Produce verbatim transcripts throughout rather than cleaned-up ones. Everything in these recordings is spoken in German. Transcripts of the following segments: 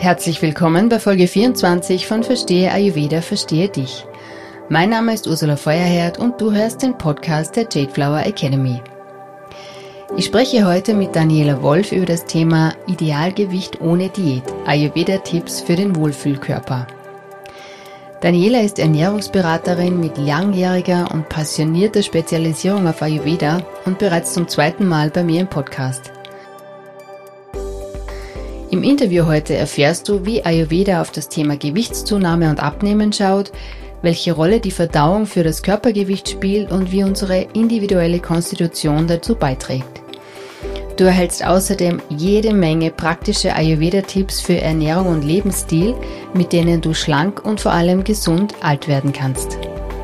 Herzlich willkommen bei Folge vierundzwanzig von Verstehe Ayurveda, Verstehe dich. Mein Name ist Ursula Feuerherd und du hörst den Podcast der Jade Flower Academy. Ich spreche heute mit Daniela Wolf über das Thema Idealgewicht ohne Diät, Ayurveda-Tipps für den Wohlfühlkörper. Daniela ist Ernährungsberaterin mit langjähriger und passionierter Spezialisierung auf Ayurveda und bereits zum zweiten Mal bei mir im Podcast. Im Interview heute erfährst du, wie Ayurveda auf das Thema Gewichtszunahme und Abnehmen schaut, welche Rolle die Verdauung für das Körpergewicht spielt und wie unsere individuelle Konstitution dazu beiträgt. Du erhältst außerdem jede Menge praktische Ayurveda-Tipps für Ernährung und Lebensstil, mit denen du schlank und vor allem gesund alt werden kannst.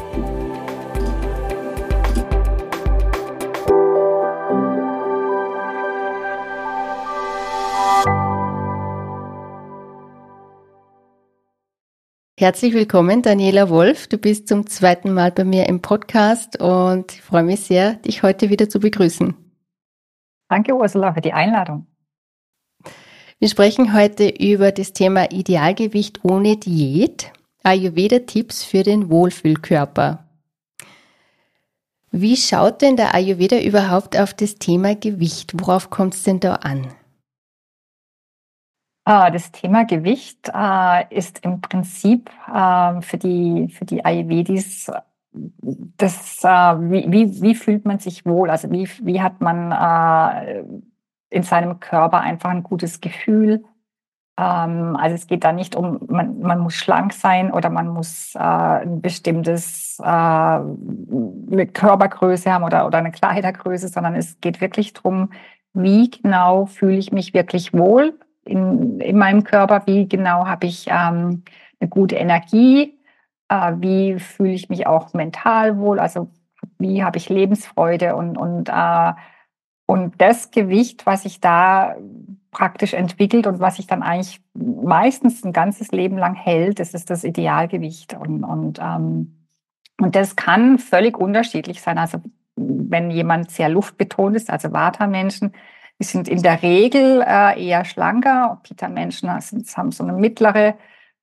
Herzlich willkommen, Daniela Wolf. Du bist zum zweiten Mal bei mir im Podcast und ich freue mich sehr, dich heute wieder zu begrüßen. Danke, Ursula, für die Einladung. Wir sprechen heute über das Thema Idealgewicht ohne Diät, Ayurveda-Tipps für den Wohlfühlkörper. Wie schaut denn der Ayurveda überhaupt auf das Thema Gewicht? Worauf kommt es denn da an? Das Thema Gewicht äh, ist im Prinzip äh, für die, für die Ayurvedis, das, äh, wie, wie, wie fühlt man sich wohl? Also wie, wie hat man äh, in seinem Körper einfach ein gutes Gefühl? Ähm, also es geht da nicht um, man, man muss schlank sein oder man muss äh, ein bestimmtes äh, eine Körpergröße haben oder, oder eine Kleidergröße, sondern es geht wirklich darum, wie genau fühle ich mich wirklich wohl in, in meinem Körper, wie genau habe ich ähm, eine gute Energie, äh, wie fühle ich mich auch mental wohl, also wie habe ich Lebensfreude und, und, äh, und das Gewicht, was sich da praktisch entwickelt und was sich dann eigentlich meistens ein ganzes Leben lang hält, das ist das Idealgewicht. Und, und, ähm, und das kann völlig unterschiedlich sein. Also wenn jemand sehr luftbetont ist, also Vata-Menschen, die sind in der Regel äh, eher schlanker. Pitta-Menschen haben so eine mittlere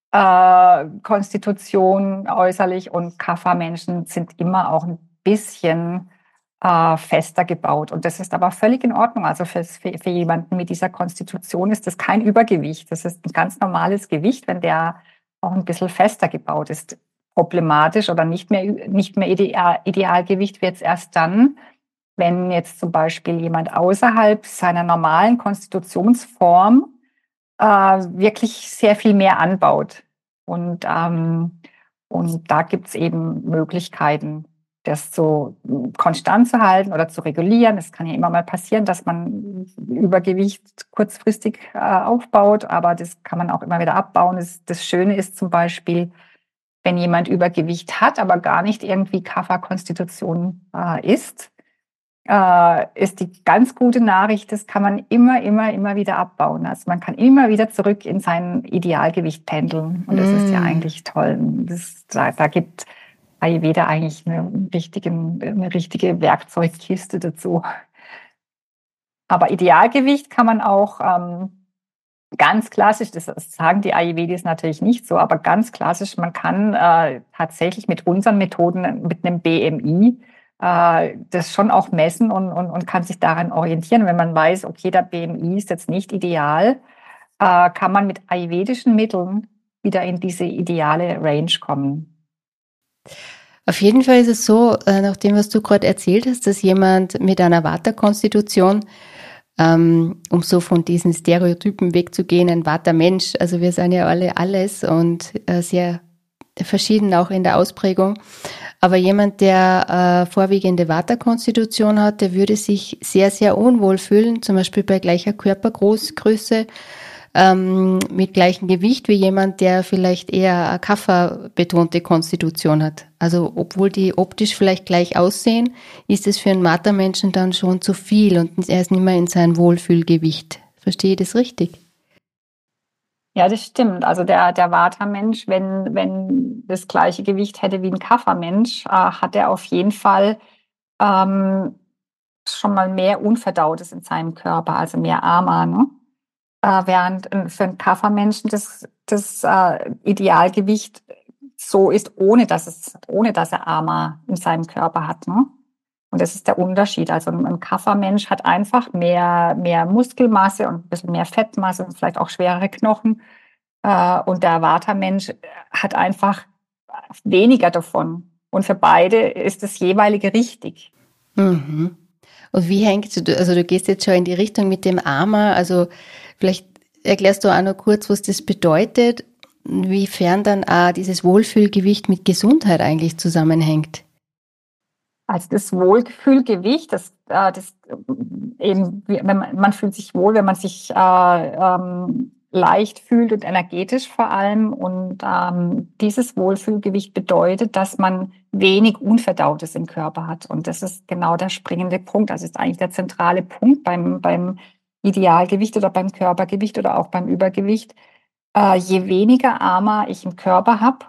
äh, Konstitution äußerlich und Kapha-Menschen sind immer auch ein bisschen äh, fester gebaut. Und das ist aber völlig in Ordnung. Also für, für, für jemanden mit dieser Konstitution ist das kein Übergewicht. Das ist ein ganz normales Gewicht, wenn der auch ein bisschen fester gebaut ist. Problematisch oder nicht mehr, nicht mehr Ideal, Idealgewicht wird es erst dann, wenn jetzt zum Beispiel jemand außerhalb seiner normalen Konstitutionsform äh, wirklich sehr viel mehr anbaut. Und, ähm, und da gibt es eben Möglichkeiten, das so konstant zu halten oder zu regulieren. Es kann ja immer mal passieren, dass man Übergewicht kurzfristig äh, aufbaut, aber das kann man auch immer wieder abbauen. Das, das Schöne ist zum Beispiel, wenn jemand Übergewicht hat, aber gar nicht irgendwie Kapha-Konstitution äh, ist, äh, ist die ganz gute Nachricht, das kann man immer, immer, immer wieder abbauen. Also man kann immer wieder zurück in sein Idealgewicht pendeln. Und das mm. ist ja eigentlich toll. Das, da, da gibt Ayurveda eigentlich eine richtige, eine richtige Werkzeugkiste dazu. Aber Idealgewicht kann man auch ähm, ganz klassisch, das sagen die Ayurvedis natürlich nicht so, aber ganz klassisch, man kann äh, tatsächlich mit unseren Methoden, mit einem B M I, äh, das schon auch messen und, und, und kann sich daran orientieren. Wenn man weiß, okay, der B M I ist jetzt nicht ideal, äh, kann man mit ayurvedischen Mitteln wieder in diese ideale Range kommen. Auf jeden Fall ist es so, nach dem, was du gerade erzählt hast, dass jemand mit einer Vata-Konstitution, ähm, um so von diesen Stereotypen wegzugehen, ein Vata-Mensch, also wir sind ja alle alles und äh, sehr verschieden auch in der Ausprägung, aber jemand, der äh, vorwiegende Vata-Konstitution hat, der würde sich sehr, sehr unwohl fühlen, zum Beispiel bei gleicher Körpergröße, ähm, mit gleichem Gewicht wie jemand, der vielleicht eher eine Kapha-betonte Konstitution hat. Also obwohl die optisch vielleicht gleich aussehen, ist es für einen Vata-Menschen dann schon zu viel und er ist nicht mehr in seinem Wohlfühlgewicht. Verstehe ich das richtig? Ja, das stimmt. Also der, der Vata-Mensch, wenn, wenn das gleiche Gewicht hätte wie ein Kapha-Mensch, äh, hat er auf jeden Fall ähm, schon mal mehr Unverdautes in seinem Körper, also mehr Ama, ne? Äh, während äh, für einen Kaffermenschen das, das äh, Idealgewicht so ist, ohne dass es, ohne dass er AMA in seinem Körper hat. Ne? Und das ist der Unterschied. Also ein, ein Kaffermensch hat einfach mehr, mehr Muskelmasse und ein bisschen mehr Fettmasse und vielleicht auch schwerere Knochen. Äh, und der Vata-Mensch hat einfach weniger davon. Und für beide ist das jeweilige richtig. Mhm. Und wie hängt, du, also du gehst jetzt schon in die Richtung mit dem AMA, also vielleicht erklärst du auch noch kurz, was das bedeutet, inwiefern dann auch dieses Wohlfühlgewicht mit Gesundheit eigentlich zusammenhängt. Also das Wohlgefühlgewicht, das, äh, das äh, eben, wenn man, man fühlt sich wohl, wenn man sich äh, ähm, leicht fühlt und energetisch vor allem. Und ähm, dieses Wohlfühlgewicht bedeutet, dass man wenig Unverdautes im Körper hat. Und das ist genau der springende Punkt. Also ist eigentlich der zentrale Punkt beim, beim Idealgewicht oder beim Körpergewicht oder auch beim Übergewicht. Äh, je weniger AMA ich im Körper habe,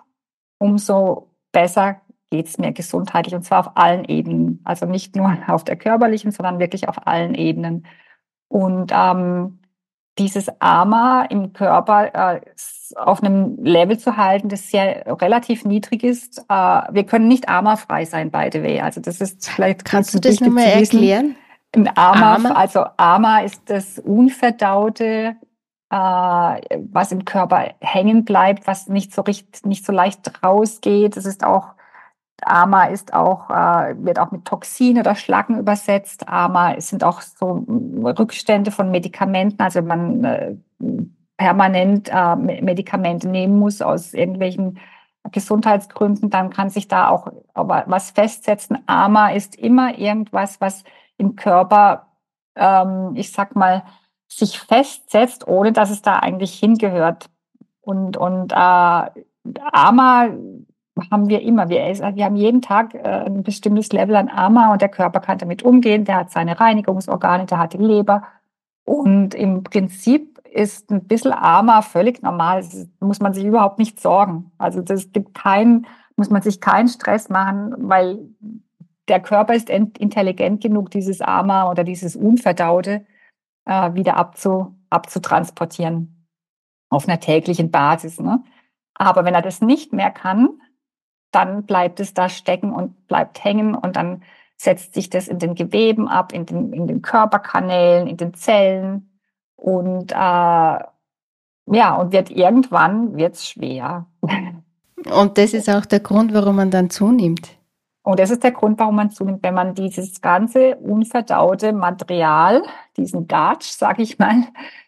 umso besser geht es mir gesundheitlich und zwar auf allen Ebenen. Also nicht nur auf der körperlichen, sondern wirklich auf allen Ebenen. Und ähm, dieses AMA im Körper äh, auf einem Level zu halten, das sehr relativ niedrig ist. Äh, wir können nicht AMA-frei sein, by the way. Also das ist vielleicht Kannst du gut, das wichtig nochmal zu wissen. erklären? Ein AMA, AMA? also AMA ist das Unverdaute, äh, was im Körper hängen bleibt, was nicht so richtig, nicht so leicht rausgeht. Es ist auch AMA ist auch, äh, wird auch mit Toxin oder Schlacken übersetzt. AMA sind auch so Rückstände von Medikamenten, also wenn man äh, permanent äh, Medikamente nehmen muss aus irgendwelchen Gesundheitsgründen, dann kann sich da auch was festsetzen. AMA ist immer irgendwas, was im Körper, ähm, ich sag mal, sich festsetzt, ohne dass es da eigentlich hingehört. Und, und äh, AMA haben wir immer. Wir, wir haben jeden Tag äh, ein bestimmtes Level an AMA und der Körper kann damit umgehen. Der hat seine Reinigungsorgane, der hat die Leber. Und im Prinzip ist ein bisschen AMA völlig normal. Das muss man sich überhaupt nicht sorgen. Also das gibt keinen, muss man sich keinen Stress machen, weil der Körper ist intelligent genug, dieses AMA oder dieses Unverdaute äh, wieder abzu, abzutransportieren auf einer täglichen Basis. Ne? Aber wenn er das nicht mehr kann, dann bleibt es da stecken und bleibt hängen und dann setzt sich das in den Geweben ab, in den, in den Körperkanälen, in den Zellen und äh, ja, und wird irgendwann wird's schwer. Und das ist auch der Grund, warum man dann zunimmt. Und das ist der Grund, warum man zunimmt, wenn man dieses ganze unverdaute Material, diesen Darch, sag ich mal,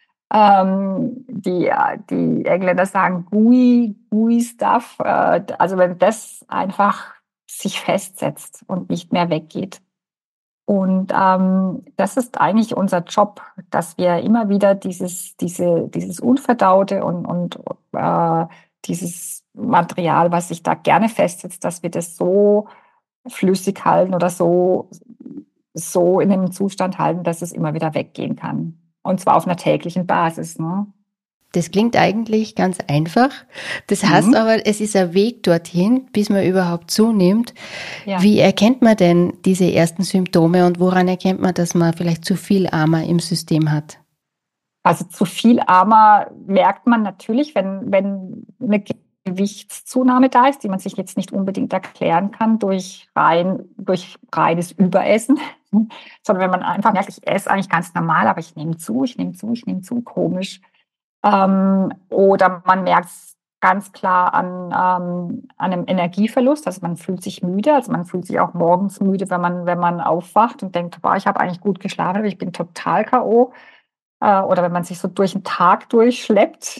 ähm, die, die Engländer sagen gooey, gooey Stuff, äh, also wenn das einfach sich festsetzt und nicht mehr weggeht. Und ähm, das ist eigentlich unser Job, dass wir immer wieder dieses, diese, dieses Unverdaute und, und äh, dieses Material, was sich da gerne festsetzt, dass wir das so flüssig halten oder so, so in einem Zustand halten, dass es immer wieder weggehen kann. Und zwar auf einer täglichen Basis. Ne? Das klingt eigentlich ganz einfach. Das heißt Mhm. aber, es ist ein Weg dorthin, bis man überhaupt zunimmt. Ja. Wie erkennt man denn diese ersten Symptome und woran erkennt man, dass man vielleicht zu viel AMA im System hat? Also zu viel AMA merkt man natürlich, wenn, wenn eine Gewichtszunahme da ist, die man sich jetzt nicht unbedingt erklären kann durch rein, durch reines Überessen, sondern wenn man einfach merkt, ich esse eigentlich ganz normal, aber ich nehme zu, ich nehme zu, ich nehme zu, komisch. Ähm, oder man merkt es ganz klar an, ähm, an einem Energieverlust, also man fühlt sich müde, also man fühlt sich auch morgens müde, wenn man, wenn man aufwacht und denkt, boah, ich habe eigentlich gut geschlafen, aber ich bin total K O. Äh, oder wenn man sich so durch den Tag durchschleppt.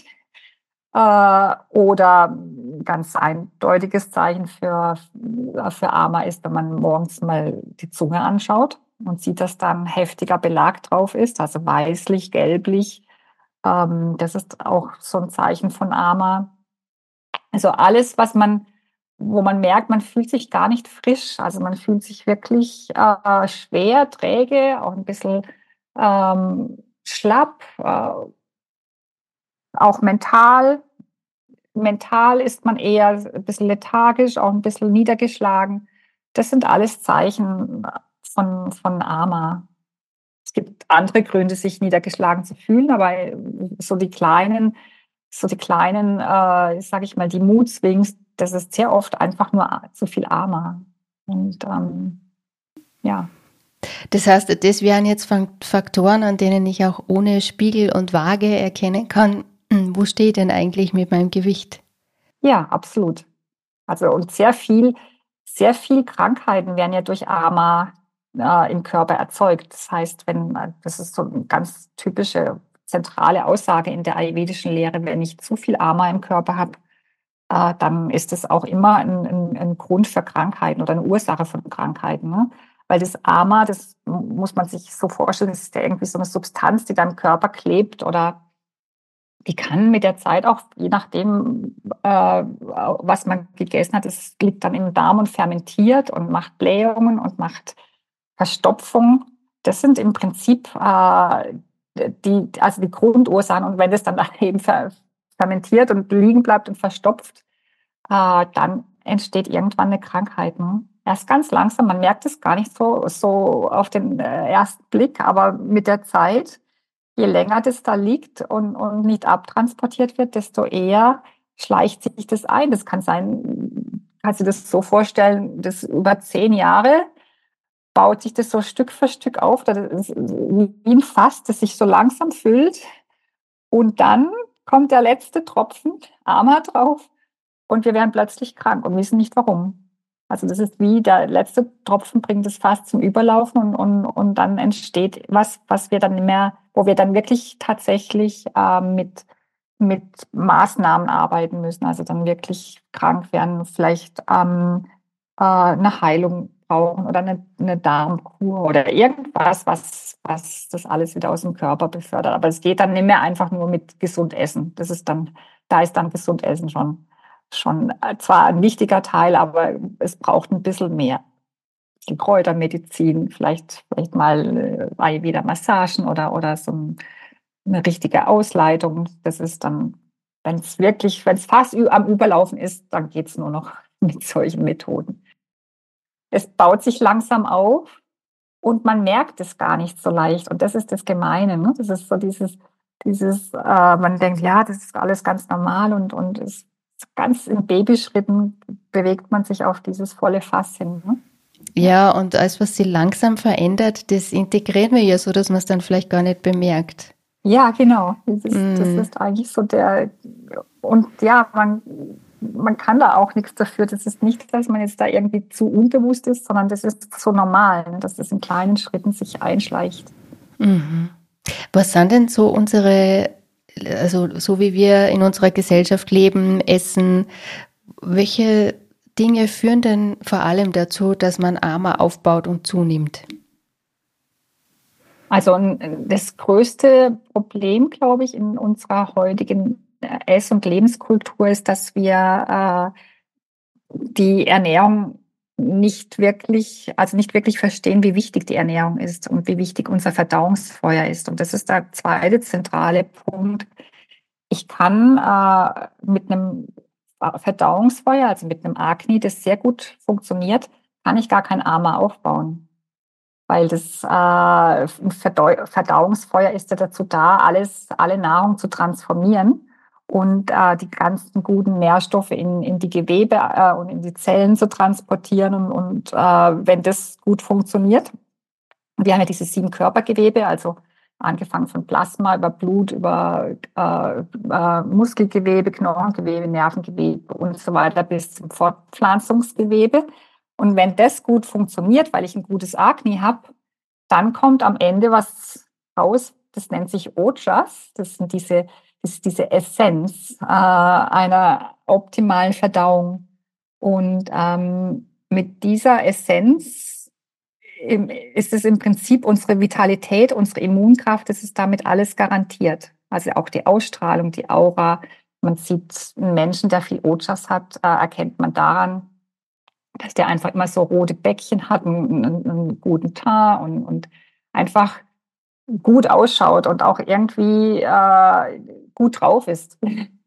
Äh, oder ein ganz eindeutiges Zeichen für, für AMA ist, wenn man morgens mal die Zunge anschaut und sieht, dass da ein heftiger Belag drauf ist, also weißlich, gelblich. Ähm, das ist auch so ein Zeichen von AMA. Also alles, was man, wo man merkt, man fühlt sich gar nicht frisch. Also man fühlt sich wirklich äh, schwer, träge, auch ein bisschen ähm, schlapp, äh, auch mental. Mental ist man eher ein bisschen lethargisch, auch ein bisschen niedergeschlagen. Das sind alles Zeichen von, von AMA. Es gibt andere Gründe, sich niedergeschlagen zu fühlen, aber so die kleinen, so die kleinen, äh, sage ich mal, die Mood-Swings, das ist sehr oft einfach nur zu viel Ama. Und ähm, ja. Das heißt, das wären jetzt Faktoren, an denen ich auch ohne Spiegel und Waage erkennen kann, wo stehe ich denn eigentlich mit meinem Gewicht? Ja, absolut. Also und sehr viel, sehr viel Krankheiten werden ja durch Ama äh, im Körper erzeugt. Das heißt, wenn, das ist so eine ganz typische zentrale Aussage in der ayurvedischen Lehre, wenn ich zu viel Ama im Körper habe, äh, dann ist das auch immer ein, ein, ein Grund für Krankheiten oder eine Ursache von Krankheiten. Ne? Weil das Ama, das muss man sich so vorstellen, das ist ja irgendwie so eine Substanz, die dann im Körper klebt oder die kann mit der Zeit auch, je nachdem, äh, was man gegessen hat, es liegt dann im Darm und fermentiert und macht Blähungen und macht Verstopfung. Das sind im Prinzip äh, die, also die Grundursachen. Und wenn das dann eben fer fermentiert und liegen bleibt und verstopft, äh, dann entsteht irgendwann eine Krankheit. Ne? Erst ganz langsam, man merkt es gar nicht so, so auf den äh, ersten Blick, aber mit der Zeit, je länger das da liegt und, und nicht abtransportiert wird, desto eher schleicht sich das ein. Das kann sein, kannst du das so vorstellen, dass über zehn Jahre baut sich das so Stück für Stück auf, das ist wie ein Fass, das sich so langsam füllt. Und dann kommt der letzte Tropfen, Ama drauf, und wir werden plötzlich krank und wissen nicht warum. Also das ist wie der letzte Tropfen bringt das Fass zum Überlaufen und, und, und dann entsteht was, was wir dann nicht mehr, wo wir dann wirklich tatsächlich äh, mit, mit Maßnahmen arbeiten müssen. Also dann wirklich krank werden, vielleicht ähm, äh, eine Heilung brauchen oder eine, eine Darmkur oder irgendwas, was, was das alles wieder aus dem Körper befördert. Aber es geht dann nicht mehr einfach nur mit gesund essen. Das ist dann, da ist dann gesund essen schon schon zwar ein wichtiger Teil, aber es braucht ein bisschen mehr. Die Kräutermedizin, vielleicht, vielleicht mal äh, wieder Massagen oder, oder so ein, eine richtige Ausleitung. Das ist dann, wenn es wirklich, wenn es fast am Überlaufen ist, dann geht es nur noch mit solchen Methoden. Es baut sich langsam auf und man merkt es gar nicht so leicht. Und das ist das Gemeine. Ne? Das ist so dieses, dieses äh, man denkt, ja, das ist alles ganz normal und, und es ganz in Babyschritten bewegt man sich auf dieses volle Fass hin. Ne? Ja, und alles, was sich langsam verändert, das integrieren wir ja so, dass man es dann vielleicht gar nicht bemerkt. Ja, genau. Das ist, mm. das ist eigentlich so der, und ja, man, man kann da auch nichts dafür. Das ist nicht, dass man jetzt da irgendwie zu unbewusst ist, sondern das ist so normal, dass das in kleinen Schritten sich einschleicht. Mhm. Was sind denn so unsere, also so wie wir in unserer Gesellschaft leben, essen, welche Dinge führen denn vor allem dazu, dass man Ama aufbaut und zunimmt? Also das größte Problem, glaube ich, in unserer heutigen Ess- und Lebenskultur ist, dass wir äh, die Ernährung nicht wirklich, also nicht wirklich verstehen, wie wichtig die Ernährung ist und wie wichtig unser Verdauungsfeuer ist. Und das ist der zweite zentrale Punkt. Ich kann äh, mit einem Verdauungsfeuer, also mit einem Agni, das sehr gut funktioniert, kann ich gar kein Ama aufbauen. Weil das äh, Verdau Verdauungsfeuer ist ja dazu da, alles, alle Nahrung zu transformieren und äh, die ganzen guten Nährstoffe in, in die Gewebe äh, und in die Zellen zu transportieren. Und, und äh, wenn das gut funktioniert, wir haben ja diese sieben Körpergewebe, also angefangen von Plasma über Blut, über äh, äh, Muskelgewebe, Knochengewebe, Nervengewebe und so weiter bis zum Fortpflanzungsgewebe. Und wenn das gut funktioniert, weil ich ein gutes Agni habe, dann kommt am Ende was raus, das nennt sich Ojas. Das sind diese, das ist diese Essenz äh, einer optimalen Verdauung. Und ähm, mit dieser Essenz im, ist es im Prinzip unsere Vitalität, unsere Immunkraft, das ist damit alles garantiert. Also auch die Ausstrahlung, die Aura. Man sieht einen Menschen, der viel Ojas hat, äh, erkennt man daran, dass der einfach immer so rote Bäckchen hat, einen, einen, einen guten Teint und, und einfach gut ausschaut und auch irgendwie äh, gut drauf ist.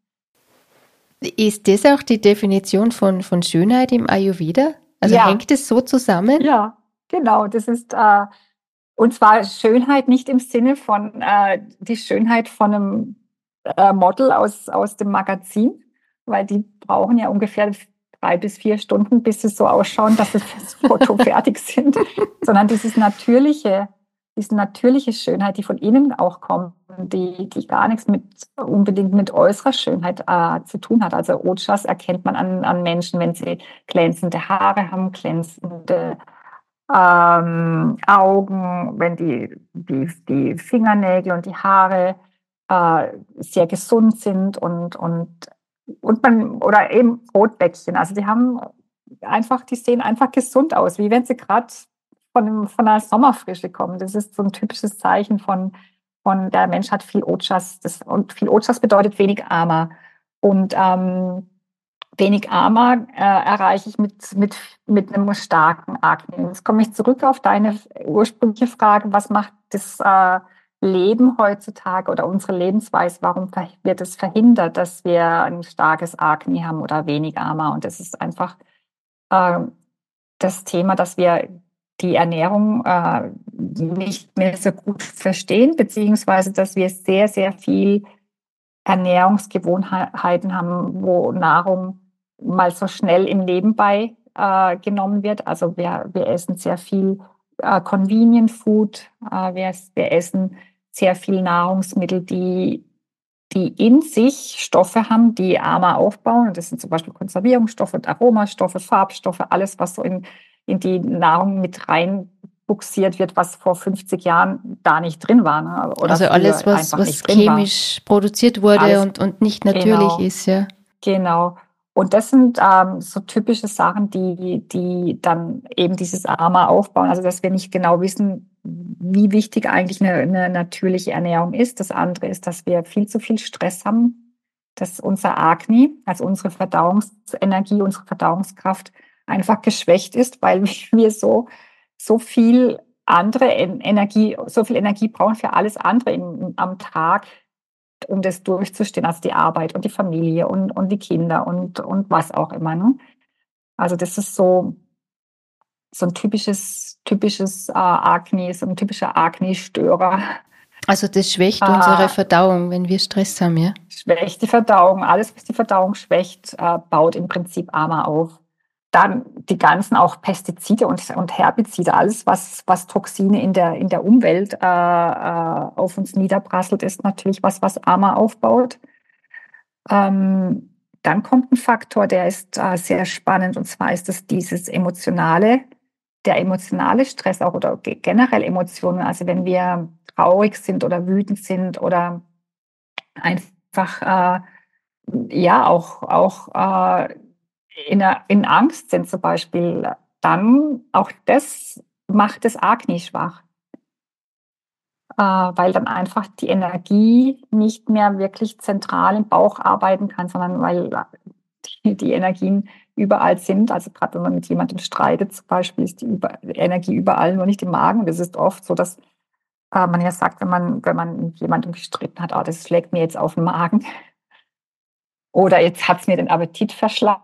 Ist das auch die Definition von, von Schönheit im Ayurveda? Also ja. hängt es so zusammen? Ja, genau. Das ist, äh, Und zwar Schönheit nicht im Sinne von äh, die Schönheit von einem äh, Model aus, aus dem Magazin, weil die brauchen ja ungefähr drei bis vier Stunden, bis sie so ausschauen, dass sie fürs Foto fertig sind, sondern dieses natürliche, diese natürliche Schönheit, die von innen auch kommt, die, die gar nichts mit unbedingt mit äußerer Schönheit äh, zu tun hat. Also Ojas erkennt man an, an Menschen, wenn sie glänzende Haare haben, glänzende ähm, Augen, wenn die, die, die Fingernägel und die Haare äh, sehr gesund sind und, und, und man, oder eben Rotbäckchen. Also die haben einfach, die sehen einfach gesund aus, wie wenn sie gerade von, von einer Sommerfrische kommen. Das ist so ein typisches Zeichen von, von der Mensch hat viel Ojas. Das, und viel Ojas bedeutet wenig Ama. Und ähm, wenig Ama äh, erreiche ich mit, mit, mit einem starken Akne. Jetzt komme ich zurück auf deine ursprüngliche Frage, was macht das äh, Leben heutzutage oder unsere Lebensweise, warum wird es verhindert, dass wir ein starkes Akne haben oder wenig Ama? Und das ist einfach äh, das Thema, dass wir die Ernährung äh, nicht mehr so gut verstehen, beziehungsweise dass wir sehr, sehr viel Ernährungsgewohnheiten haben, wo Nahrung mal so schnell im Nebenbei äh, genommen wird. Also wir, wir essen sehr viel äh, Convenient Food, äh, wir, wir essen sehr viel Nahrungsmittel, die, die in sich Stoffe haben, die Ama aufbauen. Und das sind zum Beispiel Konservierungsstoffe, Aromastoffe, Farbstoffe, alles, was so in, in die Nahrung mit rein buxiert wird, was vor fünfzig Jahren da nicht drin war, ne? Oder Also alles, was, einfach was nicht drin war. chemisch produziert wurde Alles, und, und nicht natürlich genau, ist, ja. Genau. Und das sind ähm, so typische Sachen, die, die dann eben dieses Ama aufbauen. Also dass wir nicht genau wissen, wie wichtig eigentlich eine, eine natürliche Ernährung ist. Das andere ist, dass wir viel zu viel Stress haben, dass unser Akne, also unsere Verdauungsenergie, unsere Verdauungskraft einfach geschwächt ist, weil wir so, so viel andere Energie, so viel Energie brauchen für alles andere im, am Tag, um das durchzustehen, also die Arbeit und die Familie und, und die Kinder und, und was auch immer. Ne? Also das ist so, so ein typisches, typisches äh, Akne, so ein typischer Akne-Störer. Also das schwächt unsere Äh, Verdauung, wenn wir Stress haben, ja? schwächt die Verdauung. Alles, was die Verdauung schwächt, äh, baut im Prinzip Ama auf. Dann die ganzen auch Pestizide und, und Herbizide, alles, was, was Toxine in der, in der Umwelt äh, äh, auf uns niederprasselt, ist natürlich was, was Ama aufbaut. Ähm, dann kommt ein Faktor, der ist äh, sehr spannend, und zwar ist es dieses emotionale, der emotionale Stress auch oder generell Emotionen. Also wenn wir traurig sind oder wütend sind oder einfach äh, ja auch, auch äh, in, in Angst sind zum Beispiel, dann auch das macht das Akne schwach, äh, weil dann einfach die Energie nicht mehr wirklich zentral im Bauch arbeiten kann, sondern weil die, die Energien überall sind. Also gerade wenn man mit jemandem streitet zum Beispiel, ist die, über, die Energie überall, nur nicht im Magen. Das ist oft so, dass äh, man ja sagt, wenn man, wenn man mit jemandem gestritten hat, oh, das schlägt mir jetzt auf den Magen oder jetzt hat es mir den Appetit verschlagen.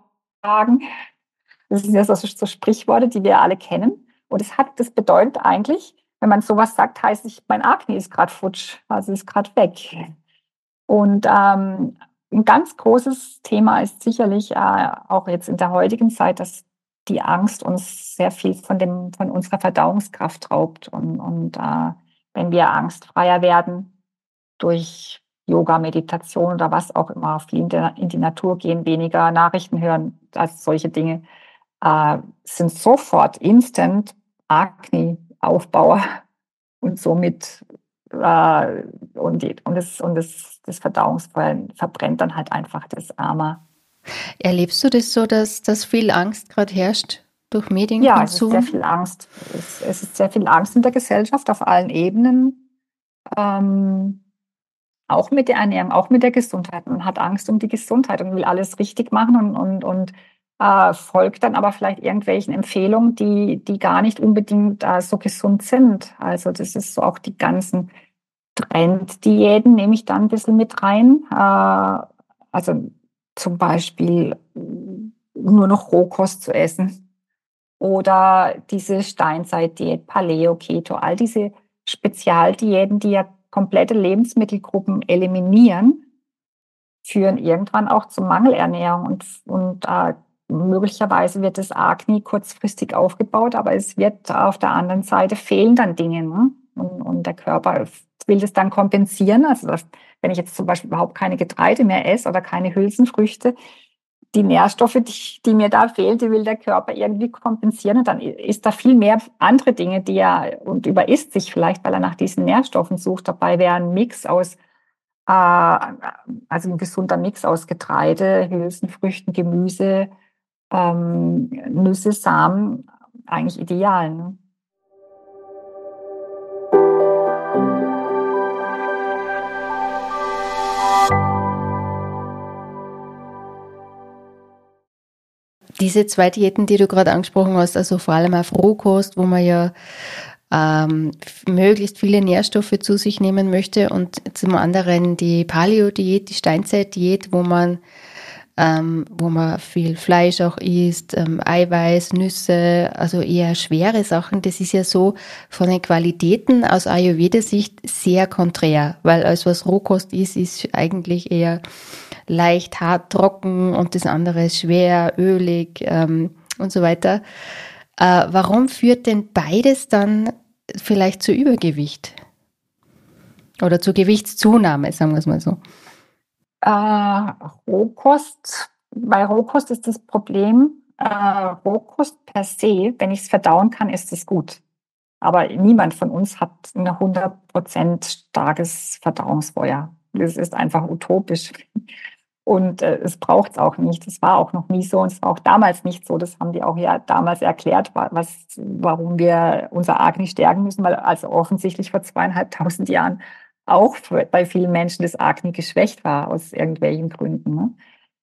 Das sind ja so, so Sprichworte, die wir alle kennen. Und das, hat, das bedeutet eigentlich, wenn man sowas sagt, heißt es, mein Akne ist gerade futsch, also ist gerade weg. Und ähm, ein ganz großes Thema ist sicherlich äh, auch jetzt in der heutigen Zeit, dass die Angst uns sehr viel von, dem, von unserer Verdauungskraft raubt. Und, und äh, wenn wir angstfreier werden durch Yoga, Meditation oder was auch immer, viel in, der, in die Natur gehen, weniger Nachrichten hören, also solche Dinge, äh, sind sofort instant Akne-Aufbauer und somit äh, und, die, und, das, und das, das Verdauungsfeuer verbrennt dann halt einfach das Ama. Erlebst du das so, dass, dass viel Angst gerade herrscht durch Ja, es ist sehr Medienkonsum? viel Angst. Es, es ist sehr viel Angst in der Gesellschaft auf allen Ebenen. Ähm, auch mit der Ernährung, auch mit der Gesundheit. Man hat Angst um die Gesundheit und will alles richtig machen und, und, und äh, folgt dann aber vielleicht irgendwelchen Empfehlungen, die, die gar nicht unbedingt äh, so gesund sind. Also das ist so auch die ganzen Trenddiäten nehme ich da ein bisschen mit rein. Äh, also zum Beispiel nur noch Rohkost zu essen oder diese Steinzeitdiät, Paleo, Keto, all diese Spezialdiäten, die ja komplette Lebensmittelgruppen eliminieren, führen irgendwann auch zu Mangelernährung und, und äh, möglicherweise wird das Akne kurzfristig aufgebaut, aber es wird auf der anderen Seite fehlen dann Dinge, ne? Und, und der Körper will das dann kompensieren. Also das, wenn ich jetzt zum Beispiel überhaupt keine Getreide mehr esse oder keine Hülsenfrüchte, die Nährstoffe, die, die mir da fehlen, die will der Körper irgendwie kompensieren. Und dann ist da viel mehr andere Dinge, die er und überisst sich vielleicht, weil er nach diesen Nährstoffen sucht. Dabei wäre ein Mix aus, äh, also ein gesunder Mix aus Getreide, Hülsenfrüchten, Gemüse, ähm, Nüsse, Samen eigentlich ideal. Ne? Diese zwei Diäten, die du gerade angesprochen hast, also vor allem auf Rohkost, wo man ja ähm, möglichst viele Nährstoffe zu sich nehmen möchte, und zum anderen die Paleo-Diät, die Steinzeit-Diät, wo man ähm, wo man viel Fleisch auch isst, ähm, Eiweiß, Nüsse, also eher schwere Sachen. Das ist ja so von den Qualitäten aus Ayurveda-Sicht sehr konträr, weil alles, was Rohkost ist, ist eigentlich eher leicht, hart, trocken, und das andere ist schwer, ölig ähm, und so weiter. Äh, warum führt denn beides dann vielleicht zu Übergewicht? Oder zur Gewichtszunahme, sagen wir es mal so. Äh, Rohkost, bei Rohkost ist das Problem, äh, Rohkost per se, wenn ich es verdauen kann, ist es gut. Aber niemand von uns hat ein hundert Prozent starkes Verdauungsfeuer. Das ist einfach utopisch. Und äh, es braucht es auch nicht. Das war auch noch nie so und es war auch damals nicht so. Das haben die auch ja damals erklärt, was, warum wir unser Akne stärken müssen, weil also offensichtlich vor zweieinhalbtausend Jahren auch für, bei vielen Menschen das Akne geschwächt war aus irgendwelchen Gründen. Ne?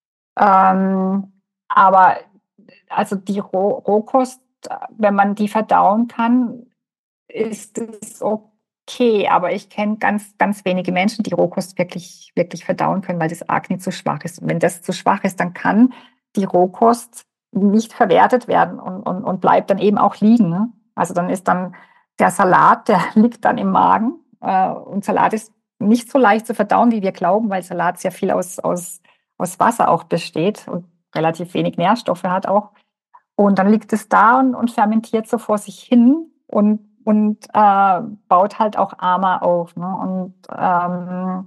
Ähm, aber also die Roh Rohkost, wenn man die verdauen kann, ist es okay. Aber ich kenne ganz, ganz wenige Menschen, die Rohkost wirklich, wirklich verdauen können, weil das Akne zu schwach ist. Und wenn das zu schwach ist, dann kann die Rohkost nicht verwertet werden und, und, und bleibt dann eben auch liegen. Ne? Also dann ist dann der Salat, der liegt dann im Magen. Äh, und Salat ist nicht so leicht zu verdauen, wie wir glauben, weil Salat sehr viel aus, aus, aus Wasser auch besteht und relativ wenig Nährstoffe hat auch. Und dann liegt es da und, und fermentiert so vor sich hin und, und äh, baut halt auch Ama auf. Ne? Und ähm,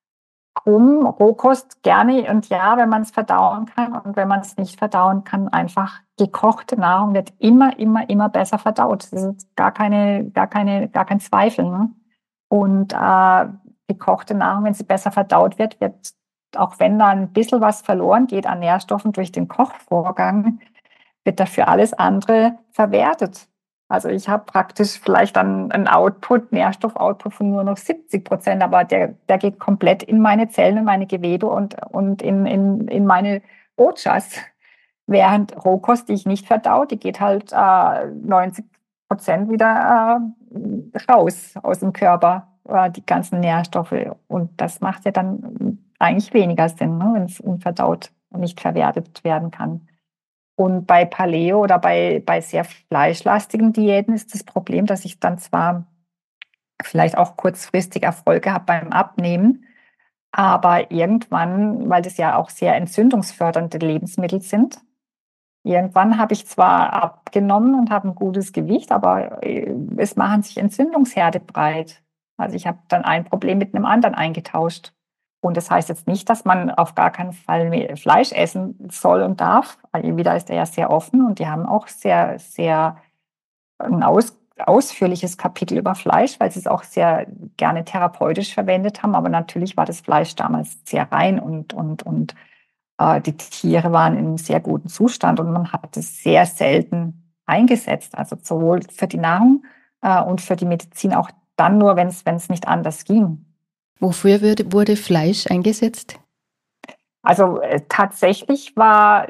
Krumm, Rohkost gerne und ja, wenn man es verdauen kann, und wenn man es nicht verdauen kann, einfach gekochte Nahrung wird immer, immer, immer besser verdaut. Das ist gar keine, gar keine, gar kein Zweifel. Ne? Und äh, gekochte Nahrung, wenn sie besser verdaut wird, wird, auch wenn da ein bisschen was verloren geht an Nährstoffen durch den Kochvorgang, wird dafür alles andere verwertet. Also ich habe praktisch vielleicht dann einen Output, Nährstoffoutput von nur noch siebzig Prozent, aber der, der geht komplett in meine Zellen, in meine Gewebe und, und in, in, in meine Ojas. Während Rohkost, die ich nicht verdau, die geht halt äh, neunzig Prozent wieder äh, raus aus dem Körper, äh, die ganzen Nährstoffe. Und das macht ja dann eigentlich weniger Sinn, ne, wenn es unverdaut und nicht verwertet werden kann. Und bei Paleo oder bei, bei sehr fleischlastigen Diäten ist das Problem, dass ich dann zwar vielleicht auch kurzfristig Erfolge habe beim Abnehmen, aber irgendwann, weil das ja auch sehr entzündungsfördernde Lebensmittel sind, irgendwann habe ich zwar abgenommen und habe ein gutes Gewicht, aber äh, es machen sich Entzündungsherde breit. Also ich habe dann ein Problem mit einem anderen eingetauscht. Und das heißt jetzt nicht, dass man auf gar keinen Fall mehr Fleisch essen soll und darf. Ayurveda ist ja sehr offen und die haben auch sehr, sehr ein aus, ausführliches Kapitel über Fleisch, weil sie es auch sehr gerne therapeutisch verwendet haben. Aber natürlich war das Fleisch damals sehr rein und, und, und äh, die Tiere waren in einem sehr guten Zustand und man hat es sehr selten eingesetzt. Also sowohl für die Nahrung äh, und für die Medizin auch dann nur, wenn es wenn es nicht anders ging. Wofür wurde, wurde Fleisch eingesetzt? Also äh, tatsächlich war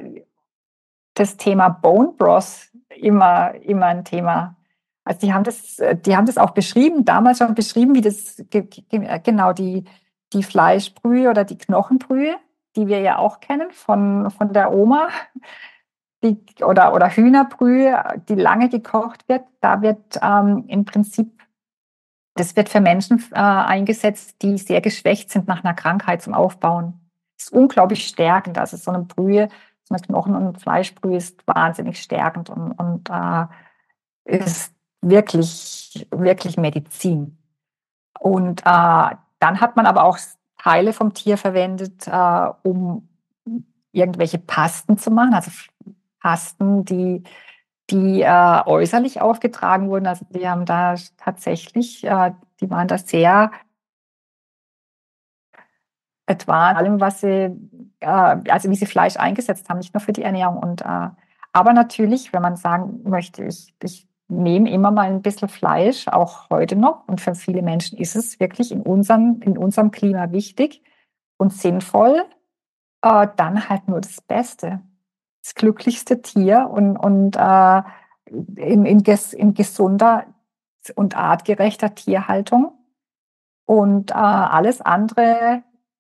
das Thema Bone Broth immer, immer ein Thema. Also die haben das, äh, die haben das auch beschrieben, damals schon beschrieben, wie das ge ge genau die, die Fleischbrühe oder die Knochenbrühe, die wir ja auch kennen von, von der Oma, die, oder, oder Hühnerbrühe, die lange gekocht wird. Da wird ähm, im Prinzip Das wird für Menschen äh, eingesetzt, die sehr geschwächt sind nach einer Krankheit zum Aufbauen. Das ist unglaublich stärkend. Also so eine Brühe, so eine Knochen- und Fleischbrühe ist wahnsinnig stärkend und, und äh, ist wirklich, wirklich Medizin. Und äh, dann hat man aber auch Teile vom Tier verwendet, äh, um irgendwelche Pasten zu machen, also Pasten, die, die äh, äußerlich aufgetragen wurden. Also die haben da tatsächlich, äh, die waren da sehr advanced, allem, was sie, äh, also wie sie Fleisch eingesetzt haben, nicht nur für die Ernährung. Und, äh, aber natürlich, wenn man sagen möchte, ich, ich nehme immer mal ein bisschen Fleisch, auch heute noch. Und für viele Menschen ist es wirklich in unserem, in unserem Klima wichtig und sinnvoll, äh, dann halt nur das Beste. Das glücklichste Tier und, und äh, in, in, ges, in gesunder und artgerechter Tierhaltung. Und äh, alles andere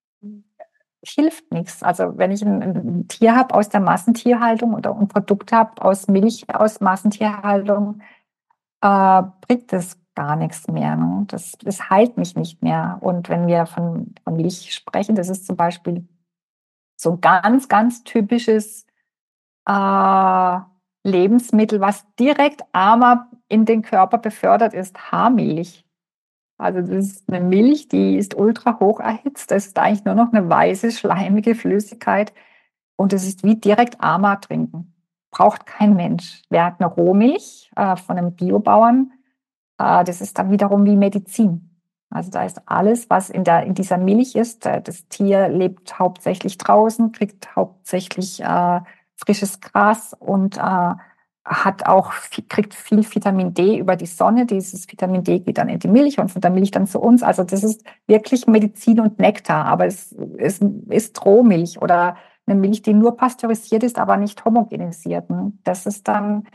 hilft nichts. Also wenn ich ein, ein Tier habe aus der Massentierhaltung oder ein Produkt habe aus Milch aus Massentierhaltung, äh, bringt das gar nichts mehr. Ne? Das, das heilt mich nicht mehr. Und wenn wir von, von Milch sprechen, das ist zum Beispiel so ein ganz, ganz typisches äh, Lebensmittel, was direkt armer in den Körper befördert, ist Haarmilch. Also das ist eine Milch, die ist ultra hoch erhitzt. Das ist eigentlich nur noch eine weiße, schleimige Flüssigkeit. Und es ist wie direkt Ama trinken. Braucht kein Mensch. Wer hat eine Rohmilch äh, von einem Biobauern? Äh, das ist dann wiederum wie Medizin. Also da ist alles, was in, der, in dieser Milch ist. Äh, das Tier lebt hauptsächlich draußen, kriegt hauptsächlich äh, frisches Gras und äh, hat auch, kriegt viel Vitamin D über die Sonne. Dieses Vitamin D geht dann in die Milch und von der Milch dann zu uns. Also das ist wirklich Medizin und Nektar, aber es, es ist Rohmilch oder eine Milch, die nur pasteurisiert ist, aber nicht homogenisiert. Das ist dann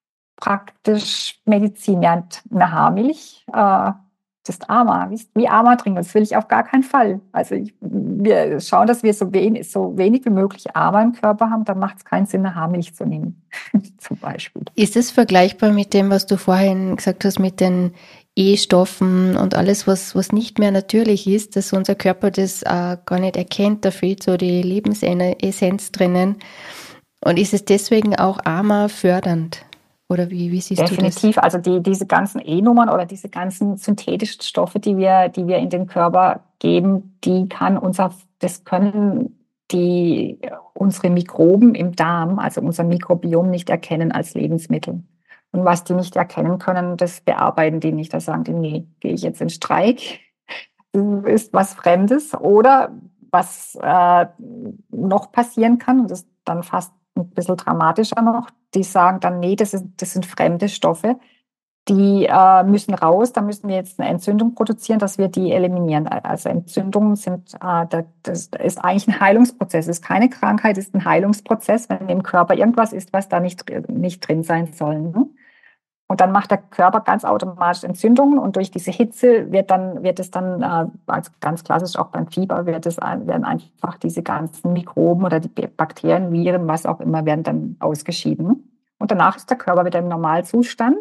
praktisch Medizin. Während eine Haarmilch, äh, das ist Ama, wie, wie Ama trinken. Das will ich auf gar keinen Fall. Also ich, wir schauen, dass wir so wenig, so wenig wie möglich Ama im Körper haben, dann macht es keinen Sinn, eine Haarmilch zu nehmen, zum Beispiel. Ist es vergleichbar mit dem, was du vorhin gesagt hast, mit den E-Stoffen und alles, was, was nicht mehr natürlich ist, dass unser Körper das äh, gar nicht erkennt, da fehlt so die Lebensessenz drinnen. Und ist es deswegen auch Ama fördernd? Oder wie, wie siehst Definitiv. du das? Also die, diese ganzen E-Nummern oder diese ganzen synthetischen Stoffe, die wir, die wir in den Körper geben, die kann unser, das können die, unsere Mikroben im Darm, also unser Mikrobiom nicht erkennen als Lebensmittel. Und was die nicht erkennen können, das bearbeiten die nicht. Da sagen die, nee, gehe ich jetzt in Streik, ist was Fremdes. Oder was äh, noch passieren kann, und das ist dann fast ein bisschen dramatischer noch, die sagen dann, nee, das, ist, das sind fremde Stoffe, die äh, müssen raus, da müssen wir jetzt eine Entzündung produzieren, dass wir die eliminieren. Also Entzündungen sind, äh, das ist eigentlich ein Heilungsprozess, es ist keine Krankheit, es ist ein Heilungsprozess, wenn im Körper irgendwas ist, was da nicht, nicht drin sein soll. Ne? Und dann macht der Körper ganz automatisch Entzündungen und durch diese Hitze wird dann wird es dann, äh, also ganz klassisch auch beim Fieber, wird es, werden einfach diese ganzen Mikroben oder die Bakterien, Viren, was auch immer, werden dann ausgeschieden. Und danach ist der Körper wieder im Normalzustand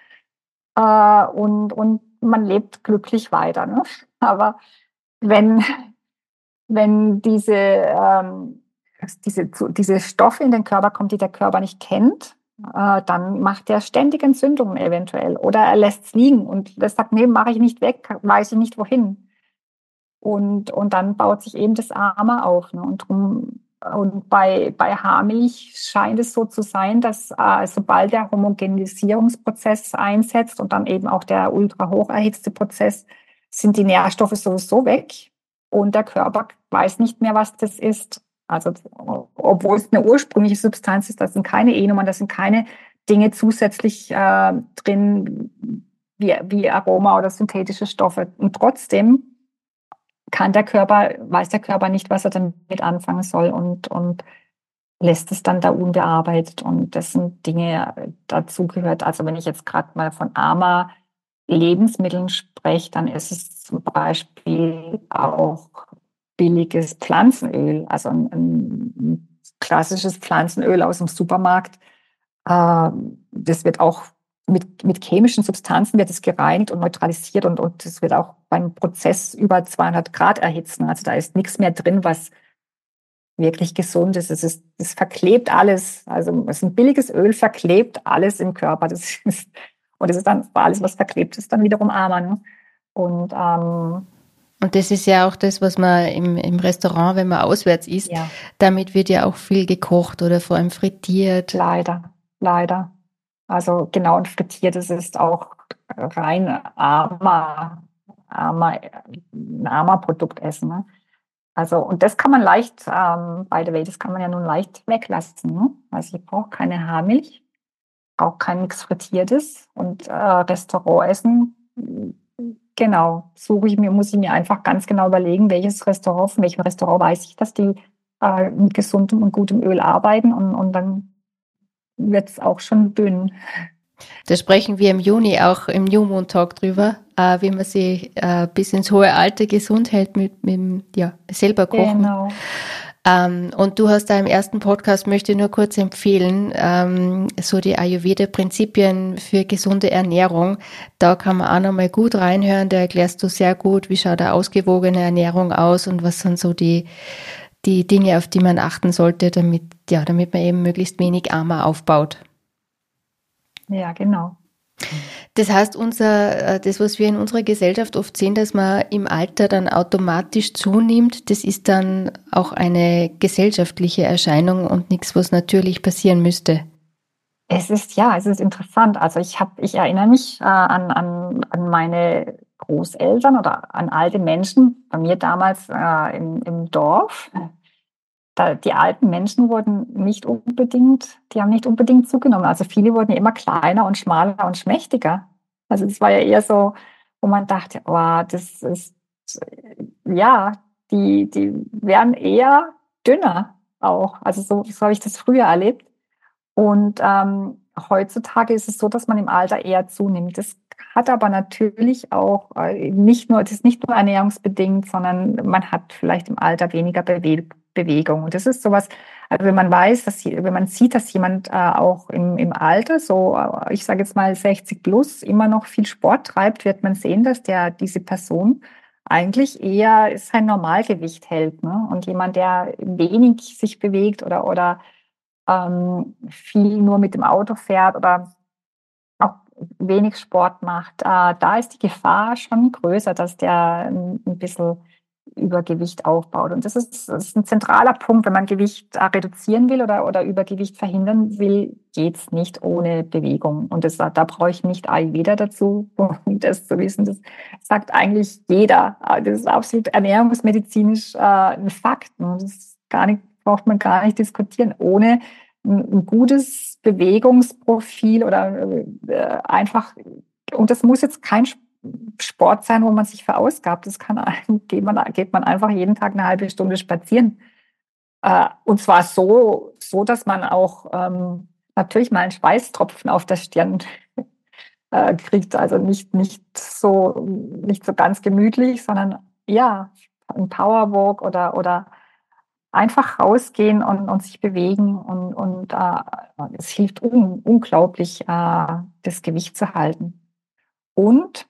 äh, und, und man lebt glücklich weiter. Ne? Aber wenn, wenn diese, ähm, diese, diese Stoffe in den Körper kommen, die der Körper nicht kennt, äh, dann macht er ständig Entzündungen eventuell. Oder er lässt es liegen und das sagt, nee, mache ich nicht weg, weiß ich nicht wohin. Und, und dann baut sich eben das Ama auf. Ne? Und, drum, und bei, bei Haarmilch scheint es so zu sein, dass äh, sobald der Homogenisierungsprozess einsetzt und dann eben auch der ultra hoch erhitzte Prozess, sind die Nährstoffe sowieso weg und der Körper weiß nicht mehr, was das ist. Also, obwohl es eine ursprüngliche Substanz ist, das sind keine E-Nummern, das sind keine Dinge zusätzlich äh, drin, wie, wie Aroma oder synthetische Stoffe. Und trotzdem kann der Körper, weiß der Körper nicht, was er damit anfangen soll und, und lässt es dann da unbearbeitet. Und das sind Dinge, dazu gehört, also wenn ich jetzt gerade mal von Ama Lebensmitteln spreche, dann ist es zum Beispiel auch billiges Pflanzenöl, also ein, ein klassisches Pflanzenöl aus dem Supermarkt. Äh, das wird auch mit, mit chemischen Substanzen wird es gereinigt und neutralisiert und, und es wird auch beim Prozess über zweihundert Grad erhitzen. Also da ist nichts mehr drin, was wirklich gesund ist. Es ist, es verklebt alles. Also es ist ein billiges Öl, verklebt alles im Körper. Das ist, und das ist dann alles, was verklebt ist, dann wiederum armer. Ne? Und ähm, Und das ist ja auch das, was man im, im Restaurant, wenn man auswärts isst, ja, damit wird ja auch viel gekocht oder vor allem frittiert. leider, leider. Also genau, und frittiert, das ist auch rein armer, armer, ein armer Produktessen. Ne? Also, und das kann man leicht, ähm, by the way, das kann man ja nun leicht weglassen. Ne? Also ich brauche keine Haarmilch, auch kein nichts Frittiertes und äh, Restaurantessen, genau, suche ich mir, muss ich mir einfach ganz genau überlegen, welches Restaurant, von welchem Restaurant weiß ich, dass die äh, mit gesundem und gutem Öl arbeiten und, und dann wird es auch schon dünn. Da sprechen wir im Juni auch im New Moon Talk drüber, äh, wie man sich äh, bis ins hohe Alter gesund hält mit, mit dem, ja, selber kochen. Genau. Ähm, und du hast da im ersten Podcast, möchte ich nur kurz empfehlen, ähm, so die Ayurveda-Prinzipien für gesunde Ernährung. Da kann man auch nochmal gut reinhören. Da erklärst du sehr gut, wie schaut eine ausgewogene Ernährung aus und was sind so die, die Dinge, auf die man achten sollte, damit, ja, damit man eben möglichst wenig Armer aufbaut. Ja, genau. Das heißt, unser, das, was wir in unserer Gesellschaft oft sehen, dass man im Alter dann automatisch zunimmt, das ist dann auch eine gesellschaftliche Erscheinung und nichts, was natürlich passieren müsste. Es ist, ja, es ist interessant. Also ich habe, ich erinnere mich äh, an, an, an meine Großeltern oder an alte Menschen bei mir damals äh, im, im Dorf. Da, die alten Menschen wurden nicht unbedingt, die haben nicht unbedingt zugenommen. Also viele wurden ja immer kleiner und schmaler und schmächtiger. Also es war ja eher so, wo man dachte, oh, das ist, ja, die, die werden eher dünner auch. Also so, so habe ich das früher erlebt. Und ähm, heutzutage ist es so, dass man im Alter eher zunimmt. Das hat aber natürlich auch äh, nicht nur, das ist nicht nur ernährungsbedingt, sondern man hat vielleicht im Alter weniger Bewe Bewegung. Und das ist sowas, also wenn man weiß, dass, wenn man sieht, dass jemand äh, auch im, im Alter, so äh, ich sage jetzt mal sechzig plus, immer noch viel Sport treibt, wird man sehen, dass der diese Person eigentlich eher sein Normalgewicht hält. Ne? Und jemand, der wenig sich bewegt oder, oder ähm, viel nur mit dem Auto fährt oder auch wenig Sport macht, äh, da ist die Gefahr schon größer, dass der ein, ein bisschen Übergewicht aufbaut. Und das ist, das ist ein zentraler Punkt, wenn man Gewicht äh, reduzieren will oder, oder Übergewicht verhindern will, geht's nicht ohne Bewegung. Und das, da brauche ich nicht Ayurveda dazu, um das zu wissen. Das sagt eigentlich jeder. Das ist absolut ernährungsmedizinisch äh, ein Fakt. Und das ist gar nicht, braucht man gar nicht diskutieren. Ohne ein, ein gutes Bewegungsprofil oder äh, einfach, und das muss jetzt kein Sport sein, wo man sich verausgabt. Das kann, geht man, geht man einfach jeden Tag eine halbe Stunde spazieren. Äh, und zwar so, so, dass man auch ähm, natürlich mal einen Schweißtropfen auf der Stirn äh, kriegt. Also nicht, nicht so, nicht so ganz gemütlich, sondern ja, ein Powerwalk oder, oder einfach rausgehen und, und sich bewegen und, und äh, es hilft un, unglaublich, äh, das Gewicht zu halten. Und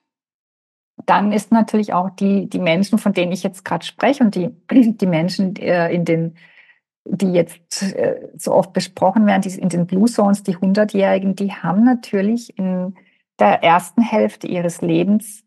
dann ist natürlich auch die, die Menschen, von denen ich jetzt gerade spreche und die, die Menschen äh, in den, die jetzt äh, so oft besprochen werden, die in den Blue Zones, die hundertjährigen, die haben natürlich in der ersten Hälfte ihres Lebens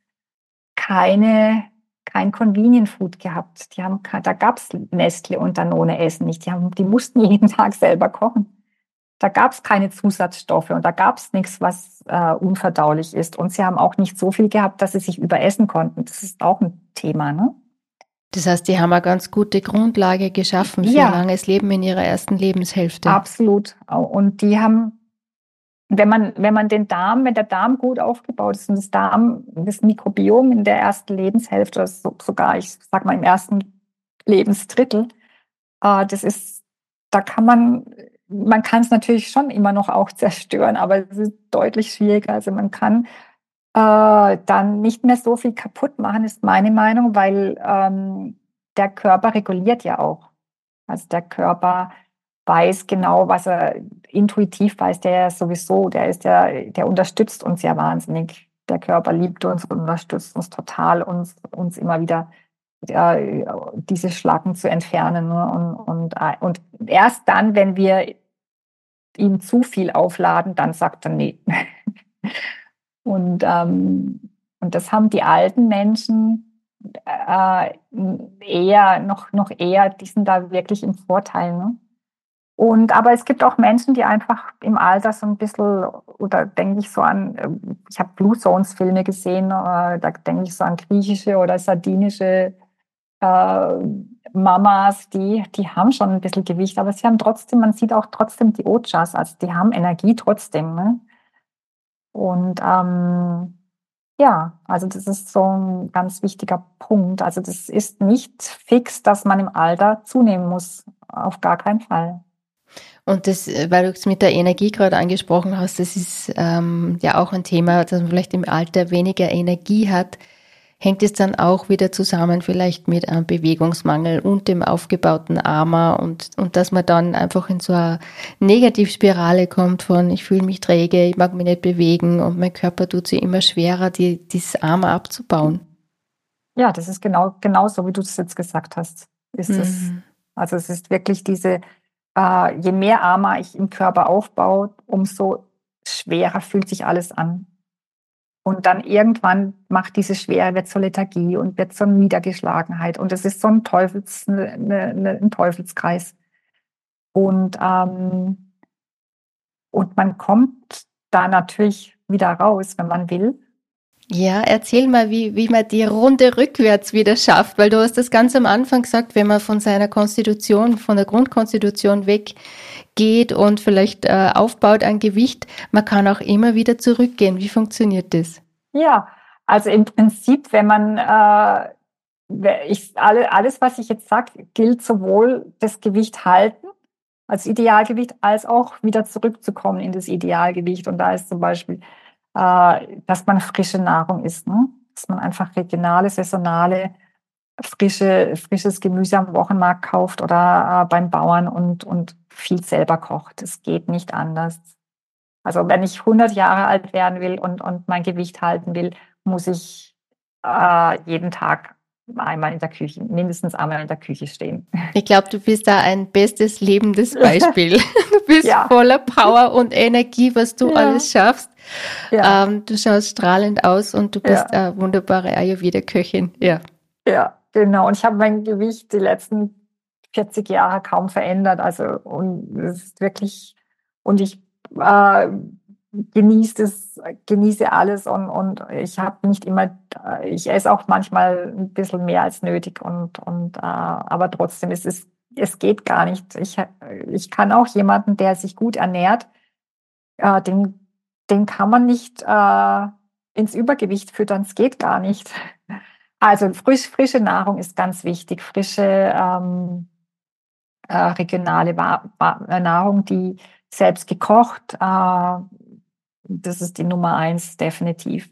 keine kein Convenient Food gehabt. Die haben, da gab es Nestle und Danone Essen nicht. Die, haben, die mussten jeden Tag selber kochen. Da gab es keine Zusatzstoffe und da gab es nichts, was äh, unverdaulich ist. Und sie haben auch nicht so viel gehabt, dass sie sich überessen konnten. Das ist auch ein Thema, ne? Das heißt, die haben eine ganz gute Grundlage geschaffen für Ja, langes Leben in ihrer ersten Lebenshälfte. absolut. Und die haben, wenn man, wenn man den Darm, wenn der Darm gut aufgebaut ist und das Darm, das Mikrobiom in der ersten Lebenshälfte, oder so, sogar, ich sag mal im ersten Lebensdrittel, äh, das ist, da kann man, man kann es natürlich schon immer noch auch zerstören, aber es ist deutlich schwieriger. Also man kann äh, dann nicht mehr so viel kaputt machen, ist meine Meinung, weil ähm, der Körper reguliert ja auch. Also der Körper weiß genau, was er intuitiv weiß, der ja sowieso, der ist ja, der unterstützt uns ja wahnsinnig. Der Körper liebt uns und unterstützt uns total, uns, uns immer wieder äh, diese Schlacken zu entfernen. Ne? Und, und, äh, und erst dann, wenn wir ihm zu viel aufladen, dann sagt er nee. Und, ähm, und das haben die alten Menschen äh, eher, noch, noch eher, die sind da wirklich im Vorteil. Ne? Und, aber es gibt auch Menschen, die einfach im Alter so ein bisschen, oder denke ich so an, äh, ich habe Blue Zones Filme gesehen, äh, da denke ich so an griechische oder sardinische äh, Mamas, die, die haben schon ein bisschen Gewicht, aber sie haben trotzdem, man sieht auch trotzdem die Ojas, also die haben Energie trotzdem. Ne? Und ähm, ja, also das ist so ein ganz wichtiger Punkt. Also das ist nicht fix, dass man im Alter zunehmen muss. Auf gar keinen Fall. Und das, äh, weil du es mit der Energie gerade angesprochen hast, das ist ähm, ja auch ein Thema, dass man vielleicht im Alter weniger Energie hat. Hängt es dann auch wieder zusammen vielleicht mit einem Bewegungsmangel und dem aufgebauten Ama und, und dass man dann einfach in so eine Negativspirale kommt von ich fühle mich träge, ich mag mich nicht bewegen und mein Körper tut sich immer schwerer, die, dieses Ama abzubauen. Ja, das ist genau, genau so, wie du es jetzt gesagt hast. Ist es. Mhm. Also es ist wirklich diese, äh, je mehr Ama ich im Körper aufbaue, umso schwerer fühlt sich alles an. Und dann irgendwann macht diese Schwere, wird zur Lethargie und wird zur Niedergeschlagenheit. Und es ist so ein Teufels, ne, ne, ne, ein Teufelskreis. Und, ähm, und man kommt da natürlich wieder raus, wenn man will. Ja, erzähl mal, wie, wie man die Runde rückwärts wieder schafft, weil du hast das ganz am Anfang gesagt, wenn man von seiner Konstitution, von der Grundkonstitution weggeht und vielleicht äh, aufbaut an Gewicht, man kann auch immer wieder zurückgehen. Wie funktioniert das? Ja, also im Prinzip, wenn man, äh, ich, alle, alles, was ich jetzt sage, gilt sowohl das Gewicht halten als Idealgewicht, als auch wieder zurückzukommen in das Idealgewicht. Und da ist zum Beispiel, äh, dass man frische Nahrung isst, ne? Dass man einfach regionale, saisonale, frische, frisches Gemüse am Wochenmarkt kauft oder äh, beim Bauern und, und viel selber kocht. Es geht nicht anders. Also wenn ich hundert Jahre alt werden will und, und mein Gewicht halten will, muss ich äh, jeden Tag einmal in der Küche, mindestens einmal in der Küche stehen. Ich glaube, du bist da ein bestes lebendes Beispiel. Du bist Ja, voller Power und Energie, was du ja, alles schaffst. ja, Ähm, du schaust strahlend aus und du bist ja, eine wunderbare Ayurveda-Köchin. Ja. ja, genau. Und ich habe mein Gewicht die letzten vierzig Jahre kaum verändert. Also, und es ist wirklich, und ich äh, genieße es, genieße alles und, und ich habe nicht immer, äh, ich esse auch manchmal ein bisschen mehr als nötig und, und äh, aber trotzdem ist es, es geht gar nicht. Ich, ich kann auch jemanden, der sich gut ernährt, äh, den, den kann man nicht äh, ins Übergewicht füttern. Es geht gar nicht. Also frisch, frische Nahrung ist ganz wichtig. Frische ähm, äh, regionale Wa Wa Nahrung, die selbst gekocht, äh, das ist die Nummer eins definitiv.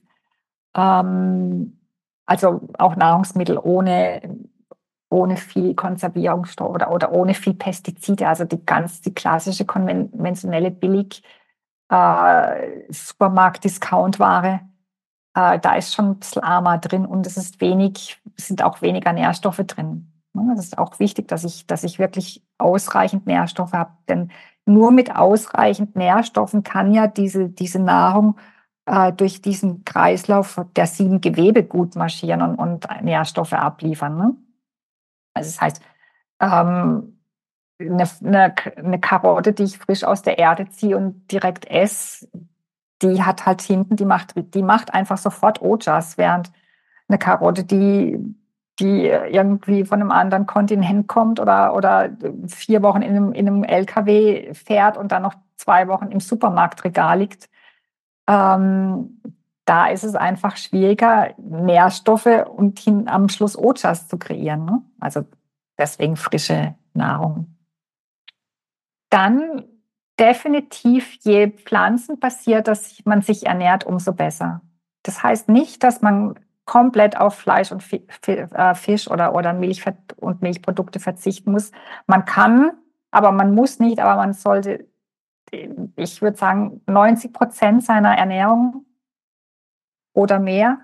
Ähm, also auch Nahrungsmittel ohne, ohne viel Konservierungsstoff oder, oder ohne viel Pestizide, also die ganz die klassische konventionelle Billig äh, Supermarkt-Discount-Ware. Äh, da ist schon ein bisschen Ama drin und es ist wenig, sind auch weniger Nährstoffe drin. Es ist auch wichtig, dass ich, dass ich wirklich ausreichend Nährstoffe habe, denn nur mit ausreichend Nährstoffen kann ja diese, diese Nahrung äh, durch diesen Kreislauf der sieben Gewebe gut marschieren und, und Nährstoffe abliefern. Ne? Also das heißt, ähm, eine, eine, eine Karotte, die ich frisch aus der Erde ziehe und direkt esse, die hat halt hinten, die macht, die macht einfach sofort Ojas, während eine Karotte, die, die irgendwie von einem anderen Kontinent kommt oder, oder vier Wochen in einem, in einem L K W fährt und dann noch zwei Wochen im Supermarktregal liegt, ähm, da ist es einfach schwieriger, Nährstoffe und hin, am Schluss Ojas zu kreieren. Ne? Also deswegen frische Nahrung. Dann definitiv, je pflanzenbasierter man sich ernährt, umso besser. Das heißt nicht, dass man komplett auf Fleisch und Fisch oder, oder Milch und Milchprodukte verzichten muss. Man kann aber man muss nicht, aber man sollte, ich würde sagen, neunzig Prozent seiner Ernährung oder mehr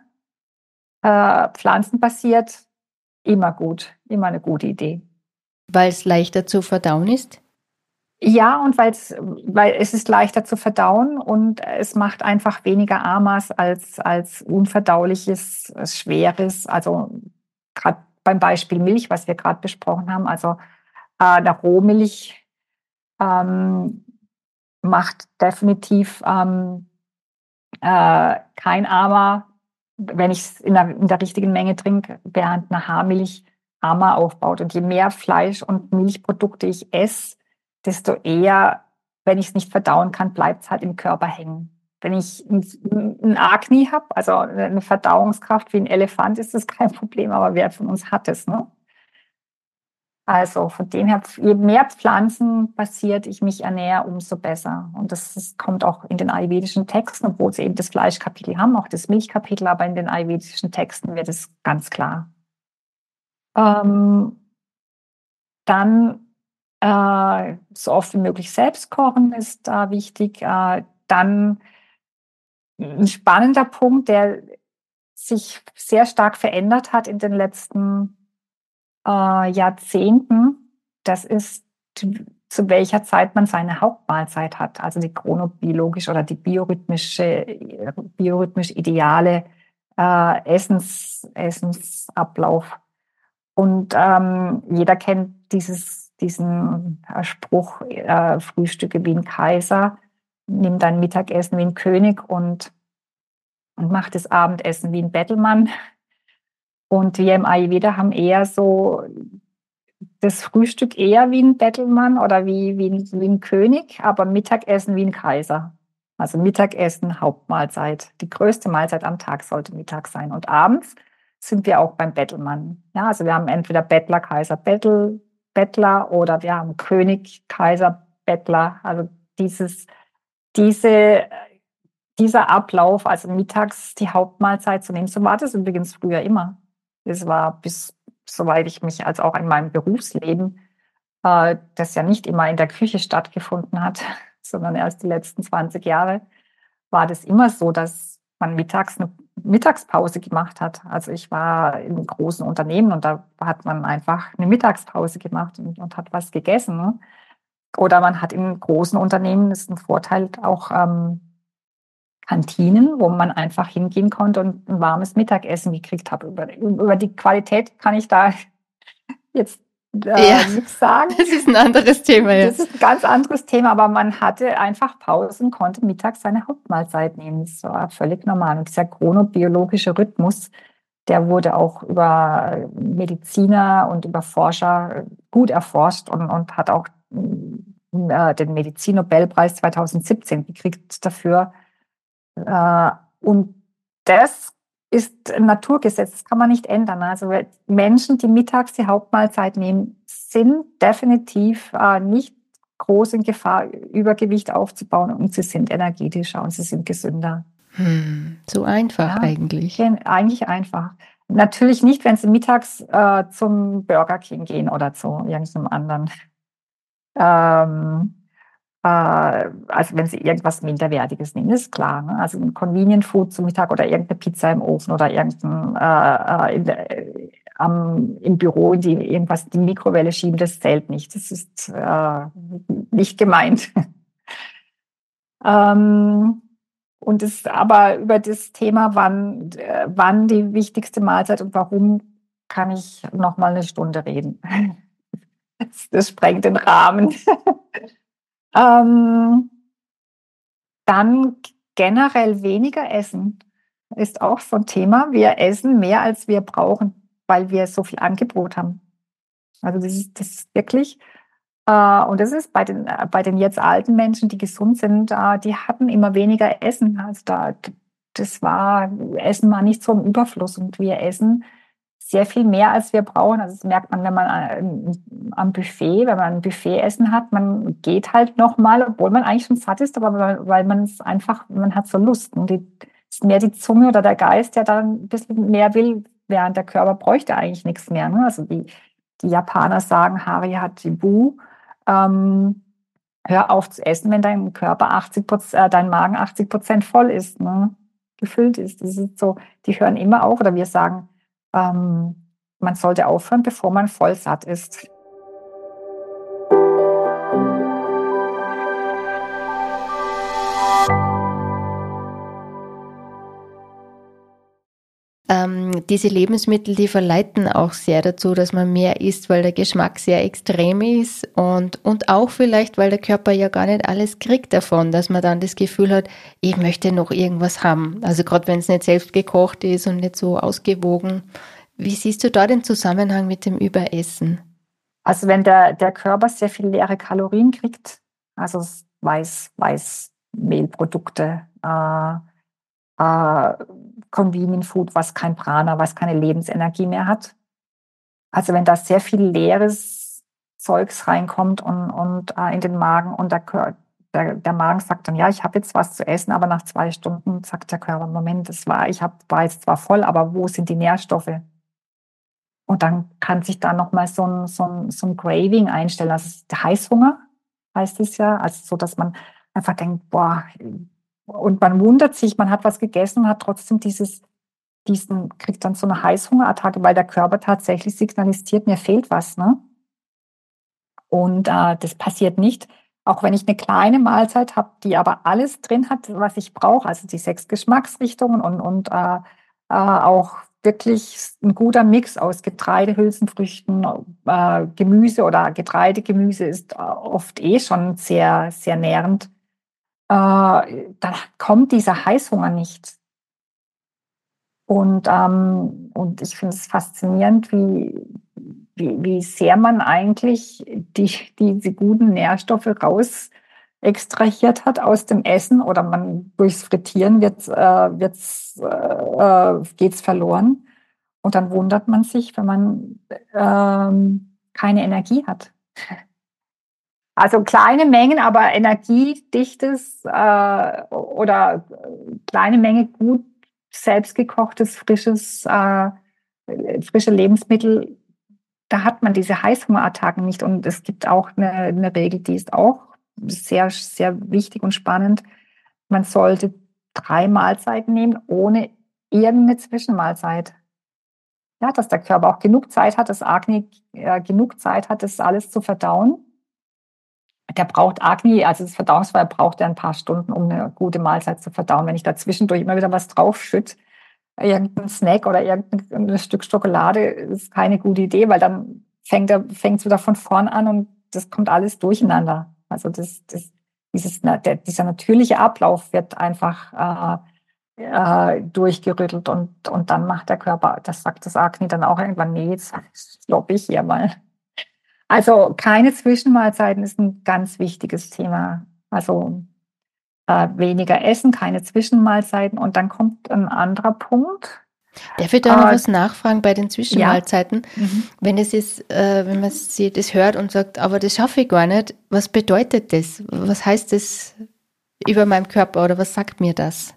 äh, pflanzenbasiert, immer gut, immer eine gute Idee. Weil es leichter zu verdauen ist? Ja, und weil's, weil es ist leichter zu verdauen und es macht einfach weniger Amas als, als unverdauliches, schweres. Also gerade beim Beispiel Milch, was wir gerade besprochen haben, also äh, eine Rohmilch ähm, macht definitiv ähm, äh, kein Ama, wenn ich es in der, in der richtigen Menge trinke, während eine Haarmilch Ama aufbaut. Und je mehr Fleisch- und Milchprodukte ich esse, desto eher, wenn ich es nicht verdauen kann, bleibt es halt im Körper hängen. Wenn ich ein Agni habe, also eine Verdauungskraft wie ein Elefant, ist das kein Problem, aber wer von uns hat es, ne? Also von dem her, je mehr pflanzenbasiert ich mich ernähre, umso besser. Und das, das kommt auch in den ayurvedischen Texten, obwohl sie eben das Fleischkapitel haben, auch das Milchkapitel, aber in den ayurvedischen Texten wird es ganz klar. Ähm, dann äh, so oft wie möglich selbst kochen ist da wichtig. Äh, dann ein spannender Punkt, der sich sehr stark verändert hat in den letzten äh, Jahrzehnten, das ist, zu welcher Zeit man seine Hauptmahlzeit hat, also die chronobiologisch oder die biorhythmische, biorhythmisch ideale äh, Essens, Essensablauf. Und ähm, jeder kennt dieses, diesen äh, Spruch, äh, Frühstücke wie ein Kaiser, nimm dein Mittagessen wie ein König und, und mach das Abendessen wie ein Bettelmann. Und wir im Ayurveda haben eher so das Frühstück eher wie ein Bettelmann oder wie, wie, ein, wie ein König, aber Mittagessen wie ein Kaiser. Also Mittagessen, Hauptmahlzeit. Die größte Mahlzeit am Tag sollte Mittag sein. Und abends sind wir auch beim Bettelmann. Ja, also wir haben entweder Bettler, Kaiser, Bettel, Bettler oder wir haben König, Kaiser, Bettler. Also dieses, diese, dieser Ablauf, also mittags die Hauptmahlzeit zu nehmen, so war das übrigens früher immer. Das war bis, soweit ich mich, als auch in meinem Berufsleben, äh, das ja nicht immer in der Küche stattgefunden hat, sondern erst die letzten zwanzig Jahre, war das immer so, dass man mittags eine Mittagspause gemacht hat. Also ich war in großen Unternehmen und da hat man einfach eine Mittagspause gemacht und, und hat was gegessen. Ne? Oder man hat in großen Unternehmen, das ist ein Vorteil, auch ähm, Kantinen, wo man einfach hingehen konnte und ein warmes Mittagessen gekriegt hat. Über, über die Qualität kann ich da jetzt äh, Ja, nichts sagen. das ist ein anderes Thema, ja. Das ist ein ganz anderes Thema, aber man hatte einfach Pausen, konnte mittags seine Hauptmahlzeit nehmen. Das war völlig normal. Und dieser chronobiologische Rhythmus, der wurde auch über Mediziner und über Forscher gut erforscht und, und hat auch äh, den Medizinnobelpreis zweitausendsiebzehn gekriegt dafür. Äh, und das ist ein Naturgesetz, das kann man nicht ändern. Also Menschen, die mittags die Hauptmahlzeit nehmen, sind definitiv äh, nicht groß in Gefahr, Übergewicht aufzubauen und sie sind energetischer und sie sind gesünder. Hm, so einfach Ja, eigentlich. eigentlich einfach. Natürlich nicht, wenn sie mittags äh, zum Burger King gehen oder zu irgendeinem anderen. Ähm, äh, also wenn sie irgendwas Minderwertiges nehmen, ist klar. Ne? Also ein Convenient Food zum Mittag oder irgendeine Pizza im Ofen oder irgendein äh, in der, äh, am, im Büro die irgendwas in die Mikrowelle schieben, das zählt nicht. Das ist äh, nicht gemeint. ähm, und es aber über das Thema, wann, äh, wann die wichtigste Mahlzeit und warum, kann ich noch mal eine Stunde reden. Das, das sprengt den Rahmen. ähm, Dann generell weniger essen ist auch so ein Thema. Wir essen mehr, als wir brauchen, weil wir so viel Angebot haben. Also das ist, das ist wirklich, äh, und das ist bei den, äh, bei den jetzt alten Menschen, die gesund sind, äh, die hatten immer weniger Essen. Also da, das war, Essen war nicht so im Überfluss und wir essen sehr viel mehr, als wir brauchen. Also das merkt man, wenn man äh, am Buffet, wenn man ein Buffetessen hat, man geht halt nochmal, obwohl man eigentlich schon satt ist, aber weil, weil man es einfach, man hat so Lust. Und die, es ist mehr die Zunge oder der Geist, der dann ein bisschen mehr will, während der Körper bräuchte eigentlich nichts mehr. Ne? Also die, die Japaner sagen, Hari Hachibu, ähm, hör auf zu essen, wenn dein Körper achtzig Prozent, äh, dein Magen achtzig Prozent voll ist, ne? Gefüllt ist. Das ist so, die hören immer auf, oder wir sagen, ähm, man sollte aufhören, bevor man voll satt ist. Ähm, diese Lebensmittel, die verleiten auch sehr dazu, dass man mehr isst, weil der Geschmack sehr extrem ist und, und auch vielleicht, weil der Körper ja gar nicht alles kriegt davon, dass man dann das Gefühl hat, ich möchte noch irgendwas haben. Also gerade wenn es nicht selbst gekocht ist und nicht so ausgewogen. Wie siehst du da den Zusammenhang mit dem Überessen? Also wenn der, der Körper sehr viel leere Kalorien kriegt, also Weiß, Weißmehlprodukte, äh, äh, Convenient Food, was kein Prana, was keine Lebensenergie mehr hat. Also wenn da sehr viel leeres Zeugs reinkommt und, und äh, in den Magen und der, Kör- der, der Magen sagt dann, ja, ich habe jetzt was zu essen, aber nach zwei Stunden sagt der Körper, Moment, das war, ich hab, war jetzt zwar voll, aber wo sind die Nährstoffe? Und dann kann sich da nochmal so ein, so, ein, so ein Craving einstellen. Also der Heißhunger heißt es ja, also so, dass man einfach denkt, boah, und man wundert sich, man hat was gegessen und hat trotzdem dieses, diesen, kriegt dann so eine Heißhungerattacke, weil der Körper tatsächlich signalisiert, mir fehlt was, ne? Und äh, das passiert nicht, auch wenn ich eine kleine Mahlzeit habe, die aber alles drin hat, was ich brauche, also die sechs Geschmacksrichtungen und, und äh, äh, auch wirklich ein guter Mix aus Getreide, Hülsenfrüchten, äh, Gemüse oder Getreidegemüse ist äh, oft eh schon sehr, sehr nährend. Äh, dann kommt dieser Heißhunger nicht. Und, ähm, und ich finde es faszinierend, wie, wie, wie sehr man eigentlich die, diese guten Nährstoffe raus extrahiert hat aus dem Essen, oder man durchs Frittieren wird's, äh, wird's, äh, äh, geht's verloren. Und dann wundert man sich, wenn man ähm, keine Energie hat. Also kleine Mengen, aber energiedichtes äh, oder kleine Menge gut selbstgekochtes, frisches, äh, frische Lebensmittel, da hat man diese Heißhungerattacken nicht. Und es gibt auch eine, eine Regel, die ist auch sehr, sehr wichtig und spannend. Man sollte drei Mahlzeiten nehmen, ohne irgendeine Zwischenmahlzeit. Ja, dass der Körper auch genug Zeit hat, dass Agni äh, genug Zeit hat, das alles zu verdauen. Der braucht Agni, also das Verdauungsfeuer braucht ja ein paar Stunden, um eine gute Mahlzeit zu verdauen. Wenn ich da zwischendurch immer wieder was draufschütte, irgendein Snack oder irgendein Stück Schokolade, ist keine gute Idee, weil dann fängt er, fängt es wieder von vorn an und das kommt alles durcheinander. Also das, das, dieses, der, dieser natürliche Ablauf wird einfach äh, äh, durchgerüttelt, und, und dann macht der Körper, das sagt das Agni dann auch irgendwann, nee, jetzt stoppe ich hier mal. Also keine Zwischenmahlzeiten ist ein ganz wichtiges Thema. Also äh, weniger essen, keine Zwischenmahlzeiten. Und dann kommt ein anderer Punkt. Darf ich da noch Äh, was nachfragen bei den ja. Zwischenmahlzeiten? Mhm. Wenn es ist, äh, wenn man sie das hört und sagt, aber das schaffe ich gar nicht, was bedeutet das? Was heißt das über meinem Körper oder was sagt mir das?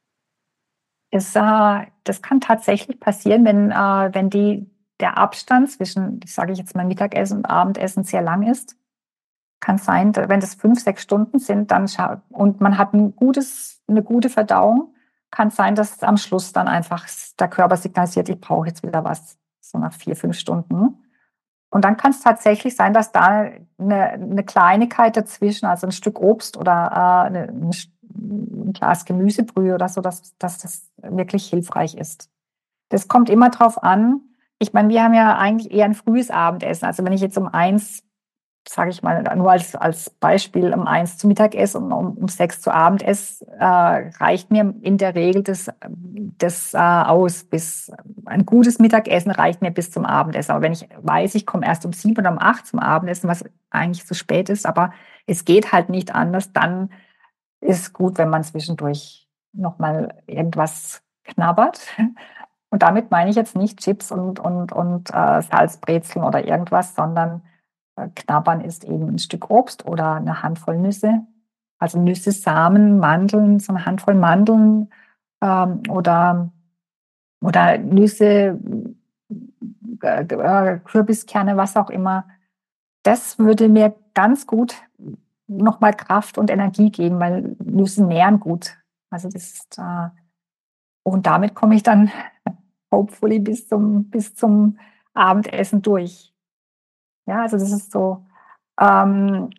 Es, äh, das kann tatsächlich passieren, wenn, äh, wenn die, der Abstand zwischen, ich sage jetzt mal, Mittagessen und Abendessen sehr lang ist. Kann sein, wenn das fünf, sechs Stunden sind, dann scha- und man hat ein gutes, eine gute Verdauung, kann sein, dass am Schluss dann einfach der Körper signalisiert, ich brauche jetzt wieder was, so nach vier, fünf Stunden. Und dann kann es tatsächlich sein, dass da eine, eine Kleinigkeit dazwischen, also ein Stück Obst oder äh, eine, ein, ein Glas Gemüsebrühe oder so, dass, dass das wirklich hilfreich ist. Das kommt immer drauf an. Ich meine, wir haben ja eigentlich eher ein frühes Abendessen. Also wenn ich jetzt um eins, sage ich mal, nur als, als Beispiel, um eins zu Mittag esse und um, um sechs zu Abend esse, äh, reicht mir in der Regel das, das äh, aus. Bis ein gutes Mittagessen reicht mir bis zum Abendessen. Aber wenn ich weiß, ich komme erst um sieben oder um acht zum Abendessen, was eigentlich zu spät ist, aber es geht halt nicht anders, dann ist gut, wenn man zwischendurch nochmal irgendwas knabbert. Und damit meine ich jetzt nicht Chips und, und, und äh, Salzbrezeln oder irgendwas, sondern äh, knabbern ist eben ein Stück Obst oder eine Handvoll Nüsse. Also Nüsse, Samen, Mandeln, so eine Handvoll Mandeln ähm, oder, oder Nüsse, äh, äh, Kürbiskerne, was auch immer. das würde mir ganz gut nochmal Kraft und Energie geben, weil Nüsse nähren gut. Also das ist, äh, und damit komme ich dann hopefully bis zum, bis zum Abendessen durch. Ja, also das ist so. Ähm,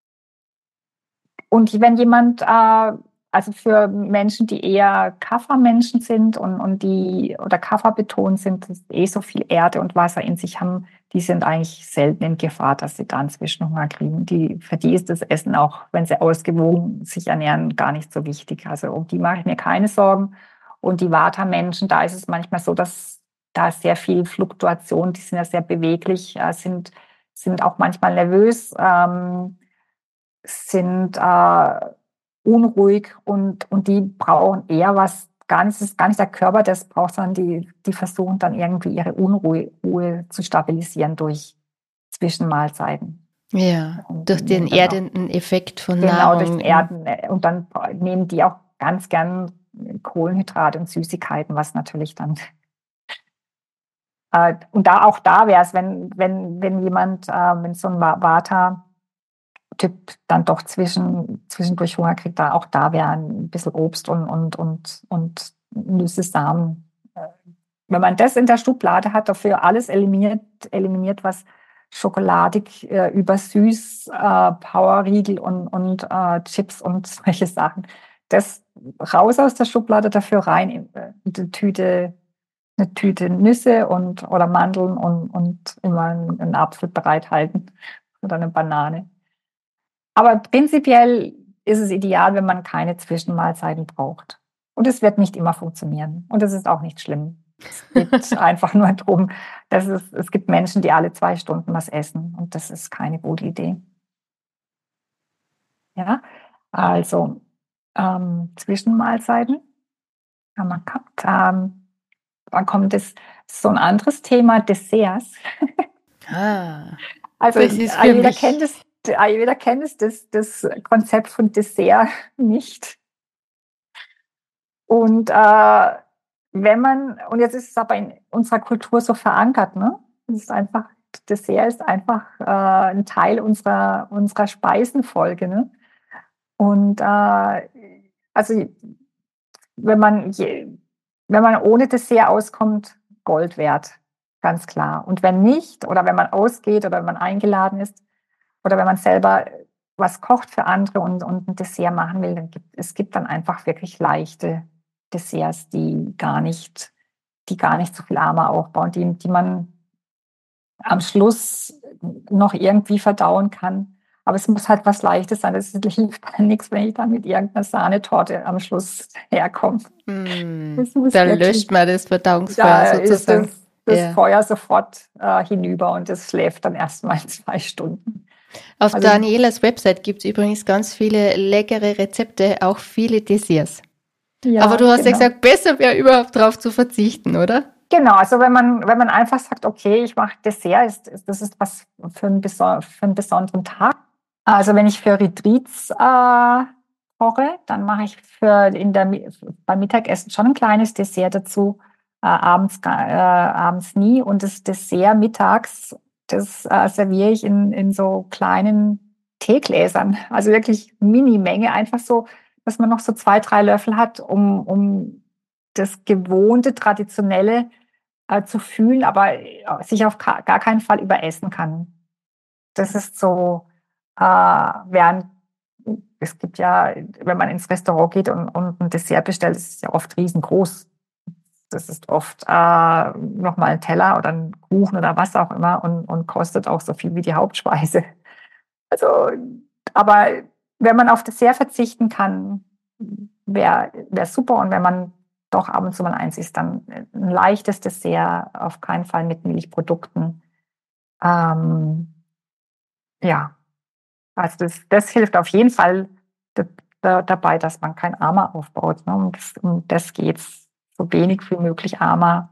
und wenn jemand, äh, also für Menschen, die eher Kaffermenschen sind und, und die oder Kafferbetont sind, das eh so viel Erde und Wasser in sich haben, die sind eigentlich selten in Gefahr, dass sie dann Zwischenhunger kriegen. Die, für die ist das Essen auch, wenn sie ausgewogen sich ernähren, gar nicht so wichtig. Also um die mache ich mir keine Sorgen. Und die Vata-Menschen, da ist es manchmal so, dass da sehr viel Fluktuation, die sind ja sehr beweglich, äh, sind, sind auch manchmal nervös, ähm, sind äh, unruhig und, und die brauchen eher was, gar nicht, es ist gar nicht der Körper, das braucht, sondern die, die versuchen dann irgendwie ihre Unruhe Ruhe zu stabilisieren durch Zwischenmahlzeiten. Ja, Und durch den nehmen dann auch, erdenden Effekt von genau, durchs Nahrung. In, Erden. Und dann nehmen die auch ganz gern Kohlenhydrate und Süßigkeiten, was natürlich dann, äh, und da auch da wäre es, wenn, wenn, wenn jemand, äh, wenn so ein Vata Typ dann doch zwischen, zwischendurch Hunger kriegt, da auch da wäre ein bisschen Obst und, und, und, und Nüsse, Samen. Äh, Wenn man das in der Schublade hat, dafür alles eliminiert, eliminiert was schokoladig, äh, übersüß, äh, Powerriegel und, und äh, Chips und solche Sachen. Das raus aus der Schublade, dafür rein in äh, eine Tüte, eine Tüte Nüsse und, oder Mandeln und, und immer einen, einen Apfel bereithalten oder eine Banane. Aber prinzipiell ist es ideal, wenn man keine Zwischenmahlzeiten braucht. Und es wird nicht immer funktionieren. Und es ist auch nicht schlimm. Es geht einfach nur darum, dass es, es gibt Menschen, die alle zwei Stunden was essen. Und das ist keine gute Idee. Ja, also ähm, Zwischenmahlzeiten haben wir gehabt. Ähm, dann kommt es so ein anderes Thema, Desserts. ah, Also das ist für Ayurveda kennt mich. es, Ayurveda kennt es das, das Konzept von Dessert nicht. Und äh, wenn man, und jetzt ist es aber in unserer Kultur so verankert, ne? Es ist einfach, Dessert ist einfach äh, ein Teil unserer, unserer Speisenfolge, ne? Und äh, also wenn man, je, wenn man ohne Dessert auskommt, Gold wert, ganz klar. Und wenn nicht, oder wenn man ausgeht oder wenn man eingeladen ist, oder wenn man selber was kocht für andere und, und ein Dessert machen will, dann gibt es gibt dann einfach wirklich leichte Desserts, die gar nicht, die gar nicht so viel Armer aufbauen, die, die man am Schluss noch irgendwie verdauen kann. Aber es muss halt was Leichtes sein. Es hilft dann nichts, wenn ich dann mit irgendeiner Sahnetorte am Schluss herkomme. Mm, Es muss da löscht wirklich, man das Verdauungsfeuer da ist das, sozusagen. das Ja. Feuer sofort äh, hinüber und es schläft dann erst mal zwei Stunden. Auf Also Danielas Website gibt es übrigens ganz viele leckere Rezepte, auch viele Desserts. Aber ja, du hast ja genau. gesagt, besser wäre überhaupt darauf zu verzichten, oder? Genau, also wenn man, wenn man einfach sagt, okay, ich mache Dessert, ist, ist, das ist was für einen, beso für einen besonderen Tag. Also wenn ich für Retreats äh, koche, dann mache ich für in der, beim Mittagessen schon ein kleines Dessert dazu, äh, abends, äh, abends nie. Und das Dessert mittags, das äh, serviere ich in, in so kleinen Teegläsern, also wirklich Mini-Menge, einfach so, dass man noch so zwei, drei Löffel hat, um, um das gewohnte, traditionelle äh, zu fühlen, aber äh, sich auf gar keinen Fall überessen kann. Das ist so, äh, während es gibt ja, wenn man ins Restaurant geht und, und ein Dessert bestellt, ist es ja oft riesengroß. Das ist oft äh, nochmal ein Teller oder ein Kuchen oder was auch immer und, und kostet auch so viel wie die Hauptspeise. Also, aber wenn man auf Dessert verzichten kann, wäre wär super. Und wenn man doch ab und zu mal eins isst, dann ein leichtes Dessert, auf keinen Fall mit Milchprodukten. Ähm, ja, also das, das hilft auf jeden Fall da, da, dabei, dass man kein Ama aufbaut. Ne? Um das, um das geht's, so wenig wie möglich Ama.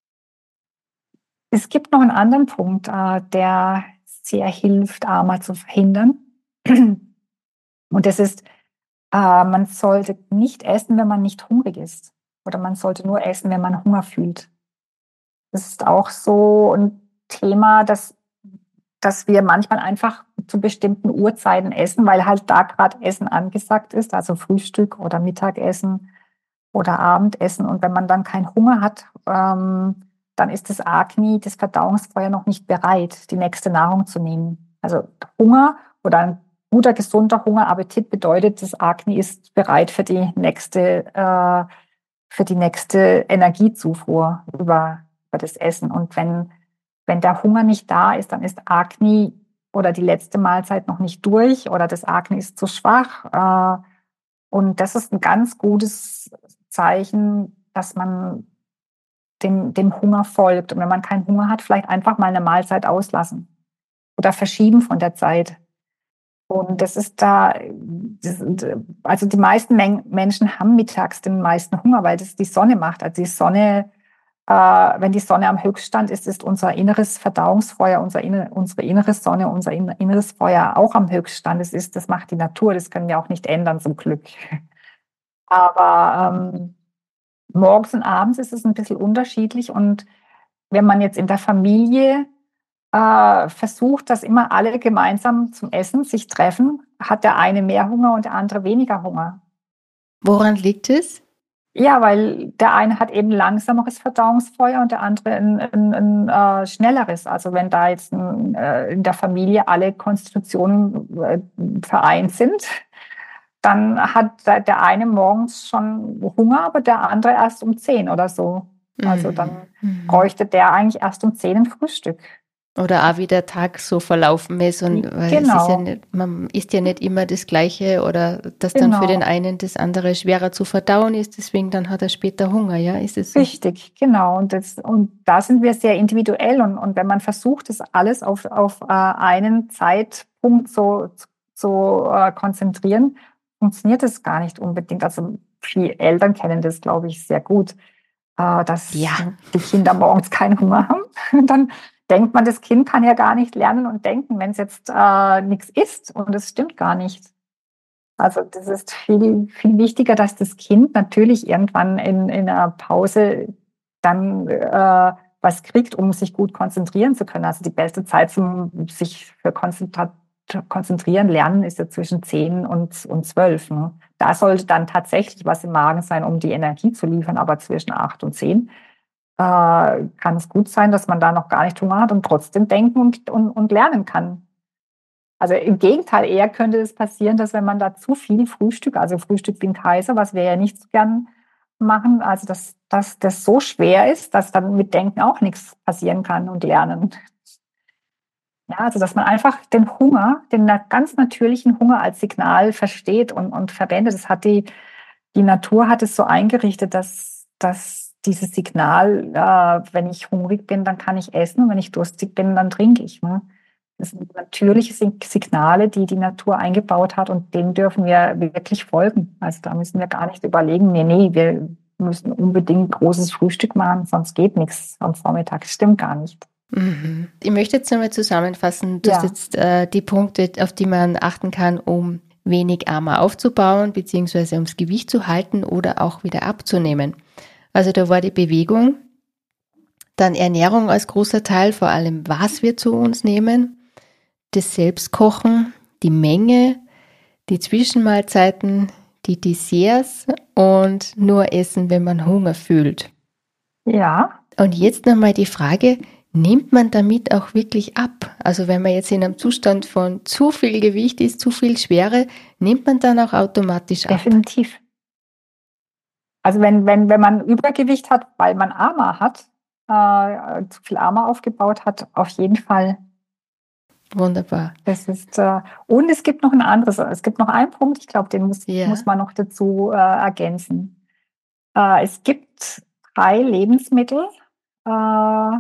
Es gibt noch einen anderen Punkt, äh, der sehr hilft, Ama zu verhindern. Und das ist, äh, man sollte nicht essen, wenn man nicht hungrig ist. Oder man sollte nur essen, wenn man Hunger fühlt. Das ist auch so ein Thema, das dass wir manchmal einfach zu bestimmten Uhrzeiten essen, weil halt da gerade Essen angesagt ist, also Frühstück oder Mittagessen oder Abendessen. Und wenn man dann keinen Hunger hat, ähm, dann ist das Agni, das Verdauungsfeuer, noch nicht bereit, die nächste Nahrung zu nehmen. Also Hunger oder ein guter, gesunder Hungerappetit bedeutet, das Agni ist bereit für die nächste, äh, für die nächste Energiezufuhr über, über das Essen. Und wenn, wenn der Hunger nicht da ist, dann ist Agni oder die letzte Mahlzeit noch nicht durch oder das Agni ist zu schwach. Äh, und das ist ein ganz gutes Zeichen, dass man dem, dem Hunger folgt. Und wenn man keinen Hunger hat, vielleicht einfach mal eine Mahlzeit auslassen oder verschieben von der Zeit. Und das ist da, das, also die meisten Men Menschen haben mittags den meisten Hunger, weil das die Sonne macht. Also die Sonne, äh, wenn die Sonne am Höchststand ist, ist unser inneres Verdauungsfeuer, unser inner, unsere innere Sonne, unser inneres Feuer auch am Höchststand. Das ist, das macht die Natur, das können wir auch nicht ändern, zum Glück. Aber ähm, morgens und abends ist es ein bisschen unterschiedlich. Und wenn man jetzt in der Familie äh, versucht, dass immer alle gemeinsam zum Essen sich treffen, hat der eine mehr Hunger und der andere weniger Hunger. Woran liegt es? Ja, weil der eine hat eben langsameres Verdauungsfeuer und der andere ein, ein, ein äh, schnelleres. Also wenn da jetzt ein, äh, in der Familie alle Konstitutionen äh, vereint sind, dann hat der, der eine morgens schon Hunger, aber der andere erst um zehn oder so. Also dann Mhm. bräuchte der eigentlich erst um zehn ein Frühstück. Oder auch wie der Tag so verlaufen ist und weil es ist ja Genau, nicht, man isst ja nicht immer das Gleiche oder dass dann für den genau. einen das andere schwerer zu verdauen ist, deswegen dann hat er später Hunger, ja, ist es so? Richtig, genau. Und, das, und da sind wir sehr individuell. Und, und wenn man versucht, das alles auf, auf äh, einen Zeitpunkt so zu so, äh, konzentrieren, funktioniert das gar nicht unbedingt. Also viele Eltern kennen das, glaube ich, sehr gut, äh, dass Ja. die Kinder morgens keinen Hunger haben. Und dann denkt man, das Kind kann ja gar nicht lernen und denken, wenn es jetzt äh, nichts isst. Und das stimmt gar nicht. Also das ist viel, viel wichtiger, dass das Kind natürlich irgendwann in, in einer Pause dann äh, was kriegt, um sich gut konzentrieren zu können. Also die beste Zeit zum sich für Konzentra konzentrieren lernen ist ja zwischen zehn und, und zwölf. Ne? Da sollte dann tatsächlich was im Magen sein, um die Energie zu liefern. Aber zwischen acht und zehn äh, kann es gut sein, dass man da noch gar nicht Hunger hat und trotzdem denken und, und, und lernen kann. Also im Gegenteil, eher könnte es passieren, dass wenn man da zu viel Frühstück, also Frühstück wie ein Kaiser, was wir ja nicht so gern machen, also dass, dass das so schwer ist, dass dann mit Denken auch nichts passieren kann und Lernen. Ja, also dass man einfach den Hunger, den ganz natürlichen Hunger als Signal versteht und, und verwendet. Das hat die, die Natur hat es so eingerichtet, dass, dass dieses Signal, äh, wenn ich hungrig bin, dann kann ich essen und wenn ich durstig bin, dann trinke ich. Ne? Das sind natürliche Signale, die die Natur eingebaut hat und denen dürfen wir wirklich folgen. Also da müssen wir gar nicht überlegen, nee, nee, wir müssen unbedingt großes Frühstück machen, sonst geht nichts am Vormittag. Das stimmt gar nicht. Mhm. Ich möchte jetzt nochmal zusammenfassen, du hast Ja, jetzt äh, die Punkte, auf die man achten kann, um wenig Armer aufzubauen, beziehungsweise ums Gewicht zu halten oder auch wieder abzunehmen. Also da war die Bewegung, dann Ernährung als großer Teil, vor allem was wir zu uns nehmen, das Selbstkochen, die Menge, die Zwischenmahlzeiten, die Desserts und nur essen, wenn man Hunger fühlt. ja. Und jetzt nochmal die Frage, nimmt man damit auch wirklich ab? Also wenn man jetzt in einem Zustand von zu viel Gewicht ist, zu viel Schwere, nimmt man dann auch automatisch ab? Definitiv. Also wenn, wenn, wenn man Übergewicht hat, weil man Ama hat, äh, zu viel Ama aufgebaut hat, auf jeden Fall. Wunderbar. Das ist, äh, und es gibt noch ein anderes, es gibt noch einen Punkt, ich glaube, den muss, muss Ja. man noch dazu äh, ergänzen. Äh, es gibt drei Lebensmittel, äh,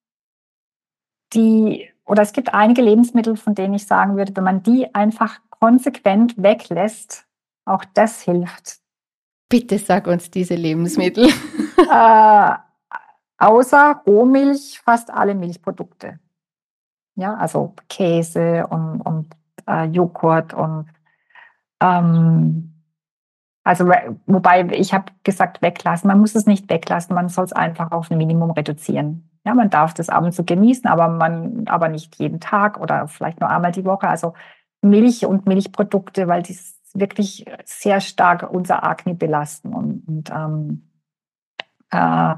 die, oder es gibt einige Lebensmittel, von denen ich sagen würde, wenn man die einfach konsequent weglässt, auch das hilft. Bitte sag uns diese Lebensmittel. Äh, außer Rohmilch fast alle Milchprodukte. Ja, also Käse und, und äh, Joghurt und ähm, Also wobei ich habe gesagt, weglassen. Man muss es nicht weglassen, man soll es einfach auf ein Minimum reduzieren. Ja, man darf das ab und zu genießen, aber man, aber nicht jeden Tag oder vielleicht nur einmal die Woche. Also Milch und Milchprodukte, weil die wirklich sehr stark unser Akne belasten. Und, und ähm, äh,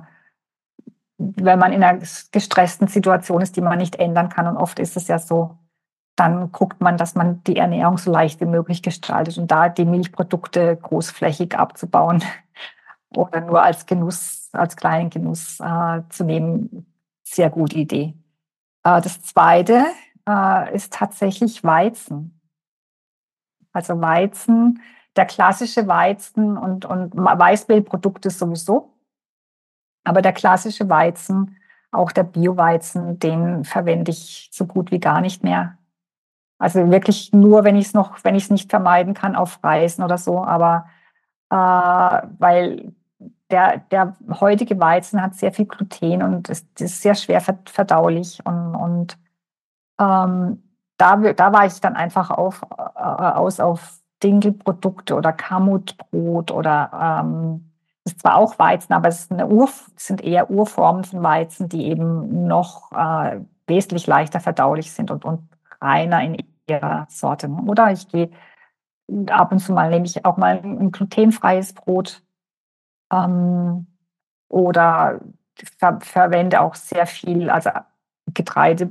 wenn man in einer gestressten Situation ist, die man nicht ändern kann, und oft ist es ja so, dann guckt man, dass man die Ernährung so leicht wie möglich gestaltet und da die Milchprodukte großflächig abzubauen oder nur als Genuss, als kleinen Genuss äh, zu nehmen, sehr gute Idee. Äh, das Zweite äh, ist tatsächlich Weizen. Also Weizen, der klassische Weizen und, und Weißmehlprodukte sowieso, aber der klassische Weizen, auch der Bio-Weizen, den verwende ich so gut wie gar nicht mehr. Also wirklich nur, wenn ich es noch, wenn ich es nicht vermeiden kann, auf Reisen oder so. Aber äh, weil der, der heutige Weizen hat sehr viel Gluten und ist, ist sehr schwer verdaulich. Und, und ähm, da, da war ich dann einfach auf, äh, aus auf Dinkelprodukte oder Kamutbrot oder ähm, ist zwar auch Weizen, aber es ist eine Ur, sind eher Urformen von Weizen, die eben noch äh, wesentlich leichter verdaulich sind und, und reiner in ihrer Sorte. Oder ich gehe ab und zu mal, nehme ich auch mal ein glutenfreies Brot ähm, oder ver verwende auch sehr viel, also Getreide,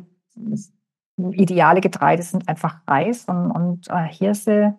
ideale Getreide sind einfach Reis und, und äh, Hirse,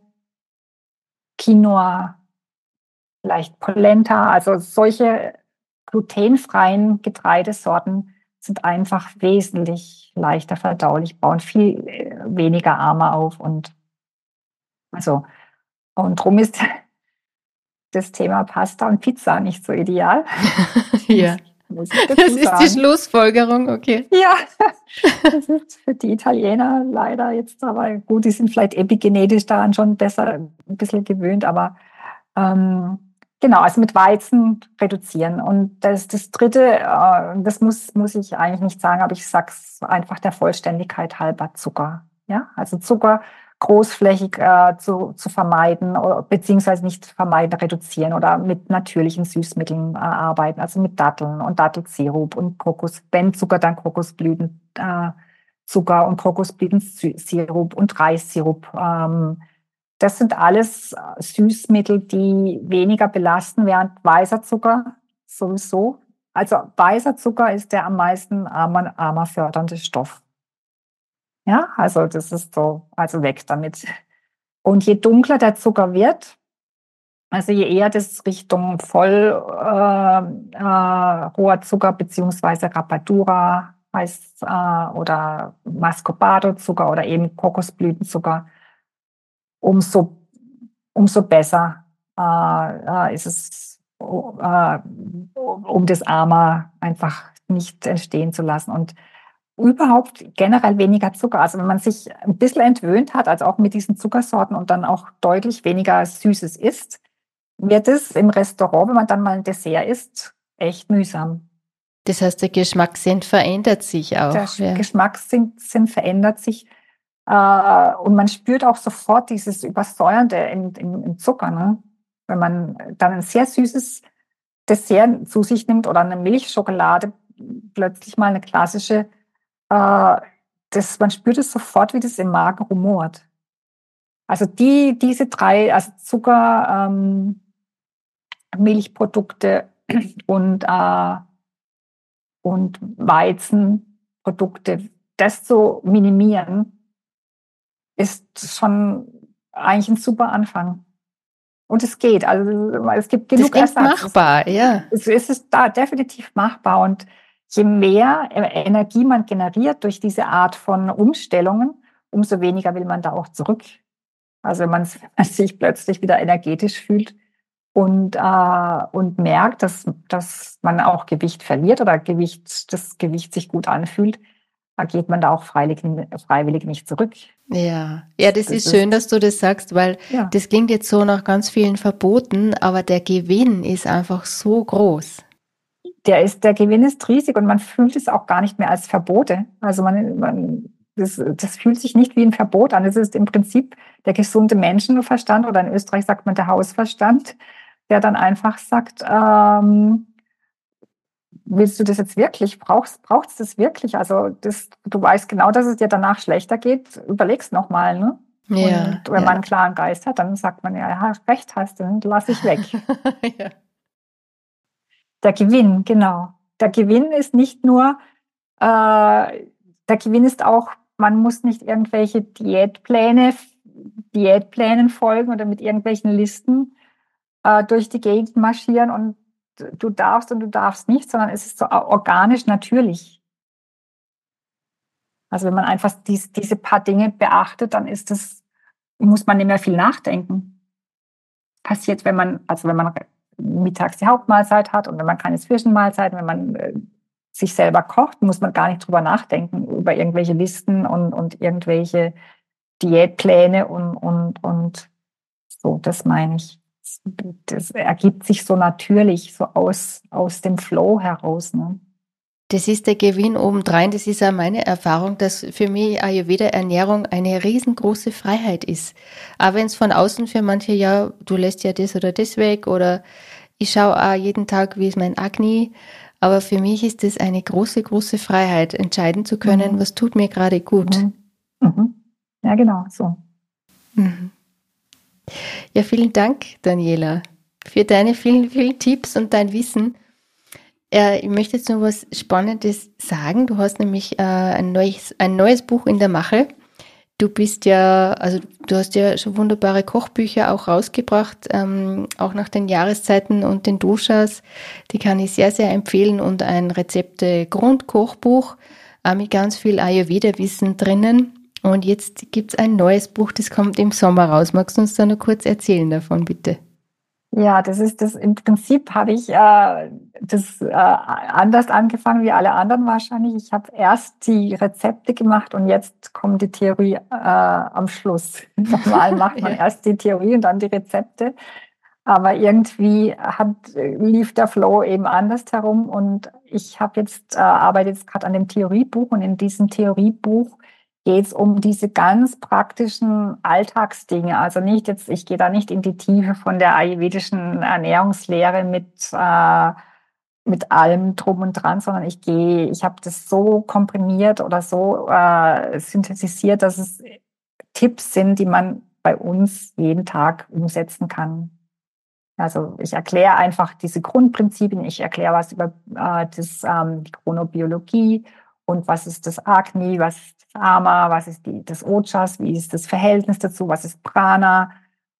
Quinoa, vielleicht Polenta, also solche glutenfreien Getreidesorten sind einfach wesentlich leichter verdaulich, bauen viel weniger Arme auf und also und drum ist das Thema Pasta und Pizza nicht so ideal. Ja, muss ich dazu das ist sagen. Die Schlussfolgerung, okay. Ja, das ist für die Italiener leider jetzt, aber gut, die sind vielleicht epigenetisch daran schon besser ein bisschen gewöhnt, aber ähm, genau, also mit Weizen reduzieren. Und das, das Dritte, äh, das muss, muss ich eigentlich nicht sagen, aber ich sage es einfach der Vollständigkeit halber, Zucker. Ja, also Zucker großflächig äh, zu, zu vermeiden, oder, beziehungsweise nicht vermeiden, reduzieren oder mit natürlichen Süßmitteln äh, arbeiten, also mit Datteln und Dattelsirup und Kokos, wenn Zucker, dann Kokosblüten, äh, Zucker und Kokosblütensirup und Reissirup. Ähm, das sind alles Süßmittel, die weniger belasten, während weißer Zucker sowieso. Also weißer Zucker ist der am meisten armer, armer fördernde Stoff. Ja, also das ist so, also weg damit. Und je dunkler der Zucker wird, also je eher das Richtung voll äh, äh, hoher Zucker beziehungsweise Rapadura heißt äh, oder Muscovado-Zucker oder eben Kokosblütenzucker, umso umso besser äh, ist es, äh, um das Armer einfach nicht entstehen zu lassen. Und überhaupt generell weniger Zucker. Also wenn man sich ein bisschen entwöhnt hat, also auch mit diesen Zuckersorten und dann auch deutlich weniger Süßes isst, wird es im Restaurant, wenn man dann mal ein Dessert isst, echt mühsam. Das heißt, der Geschmackssinn verändert sich auch. Der ja. Geschmackssinn verändert sich. Äh, und man spürt auch sofort dieses Übersäuernde im, im, im Zucker. Ne? Wenn man dann ein sehr süßes Dessert zu sich nimmt oder eine Milchschokolade, plötzlich mal eine klassische, äh, das, man spürt es sofort, wie das im Magen rumort. Also die, diese drei, also Zucker, ähm, Milchprodukte und, äh, und Weizenprodukte, das zu minimieren, ist schon eigentlich ein super Anfang. Und es geht. Also es gibt genug Ersatz. Das ist machbar, ja. Es, es ist da definitiv machbar. Und je mehr Energie man generiert durch diese Art von Umstellungen, umso weniger will man da auch zurück. Also wenn man sich plötzlich wieder energetisch fühlt und, äh, und merkt, dass, dass man auch Gewicht verliert oder Gewicht, das Gewicht sich gut anfühlt, da geht man da auch freiwillig, freiwillig nicht zurück. Ja, ja, das, das ist schön, dass du das sagst, weil ja. Das klingt jetzt so nach ganz vielen Verboten, aber der Gewinn ist einfach so groß. Der ist, der Gewinn ist riesig und man fühlt es auch gar nicht mehr als Verbote. Also man, man das, das fühlt sich nicht wie ein Verbot an. Es ist im Prinzip der gesunde Menschenverstand oder in Österreich sagt man der Hausverstand, der dann einfach sagt, ähm, willst du das jetzt wirklich? Brauchst braucht's das wirklich? Also das, du weißt genau, dass es dir danach schlechter geht. Überleg's nochmal, ne? Ja, Und wenn ja. man einen klaren Geist hat, dann sagt man, ja, ja, recht hast du, dann lass ich weg. Ja. Der Gewinn, genau. Der Gewinn ist nicht nur, äh, der Gewinn ist auch, man muss nicht irgendwelche Diätpläne, Diätplänen folgen oder mit irgendwelchen Listen äh, durch die Gegend marschieren und du darfst und du darfst nicht, sondern es ist so organisch natürlich. Also wenn man einfach dies, diese paar Dinge beachtet, dann ist das, muss man nicht mehr viel nachdenken. Passiert, wenn man, also wenn man mittags die Hauptmahlzeit hat und wenn man keine Zwischenmahlzeiten, wenn man äh, sich selber kocht, muss man gar nicht drüber nachdenken, über irgendwelche Listen und, und irgendwelche Diätpläne und, und, und so, das meine ich. Das ergibt sich so natürlich, so aus, aus dem Flow heraus. Ne? Das ist der Gewinn obendrein. Das ist auch meine Erfahrung, dass für mich Ayurveda-Ernährung eine riesengroße Freiheit ist. Auch wenn es von außen für manche, ja, du lässt ja das oder das weg oder ich schaue auch jeden Tag, wie ist mein Agni. Aber für mich ist das eine große, große Freiheit, entscheiden zu können, mhm. was tut mir gerade gut. Mhm. Mhm. Ja, genau, so. Mhm. Ja, vielen Dank, Daniela, für deine vielen, vielen Tipps und dein Wissen. Äh, ich möchte jetzt noch was Spannendes sagen. Du hast nämlich äh, ein neues, ein neues Buch in der Mache. Du bist ja, also du hast ja schon wunderbare Kochbücher auch rausgebracht, ähm, auch nach den Jahreszeiten und den Doshas. Die kann ich sehr, sehr empfehlen und ein Rezepte-Grundkochbuch äh, mit ganz viel Ayurveda-Wissen drinnen. Und jetzt gibt's ein neues Buch, das kommt im Sommer raus. Magst du uns da noch kurz erzählen davon, bitte? Ja, das ist das, im Prinzip habe ich äh, das äh, anders angefangen wie alle anderen wahrscheinlich. Ich habe erst die Rezepte gemacht und jetzt kommt die Theorie äh, am Schluss. Normal macht man ja. erst die Theorie und dann die Rezepte. Aber irgendwie hat, lief der Flow eben anders herum und ich habe jetzt, äh, arbeite jetzt gerade an dem Theoriebuch und in diesem Theoriebuch geht es um diese ganz praktischen Alltagsdinge. Also nicht jetzt, ich gehe da nicht in die Tiefe von der ayurvedischen Ernährungslehre mit, äh, mit allem drum und dran, sondern ich gehe, ich habe das so komprimiert oder so äh, synthetisiert, dass es Tipps sind, die man bei uns jeden Tag umsetzen kann. Also ich erkläre einfach diese Grundprinzipien, ich erkläre was über äh, das, ähm, die Chronobiologie und was ist das Agni, was ist das Ama, was ist die, das Ojas, wie ist das Verhältnis dazu, was ist Prana.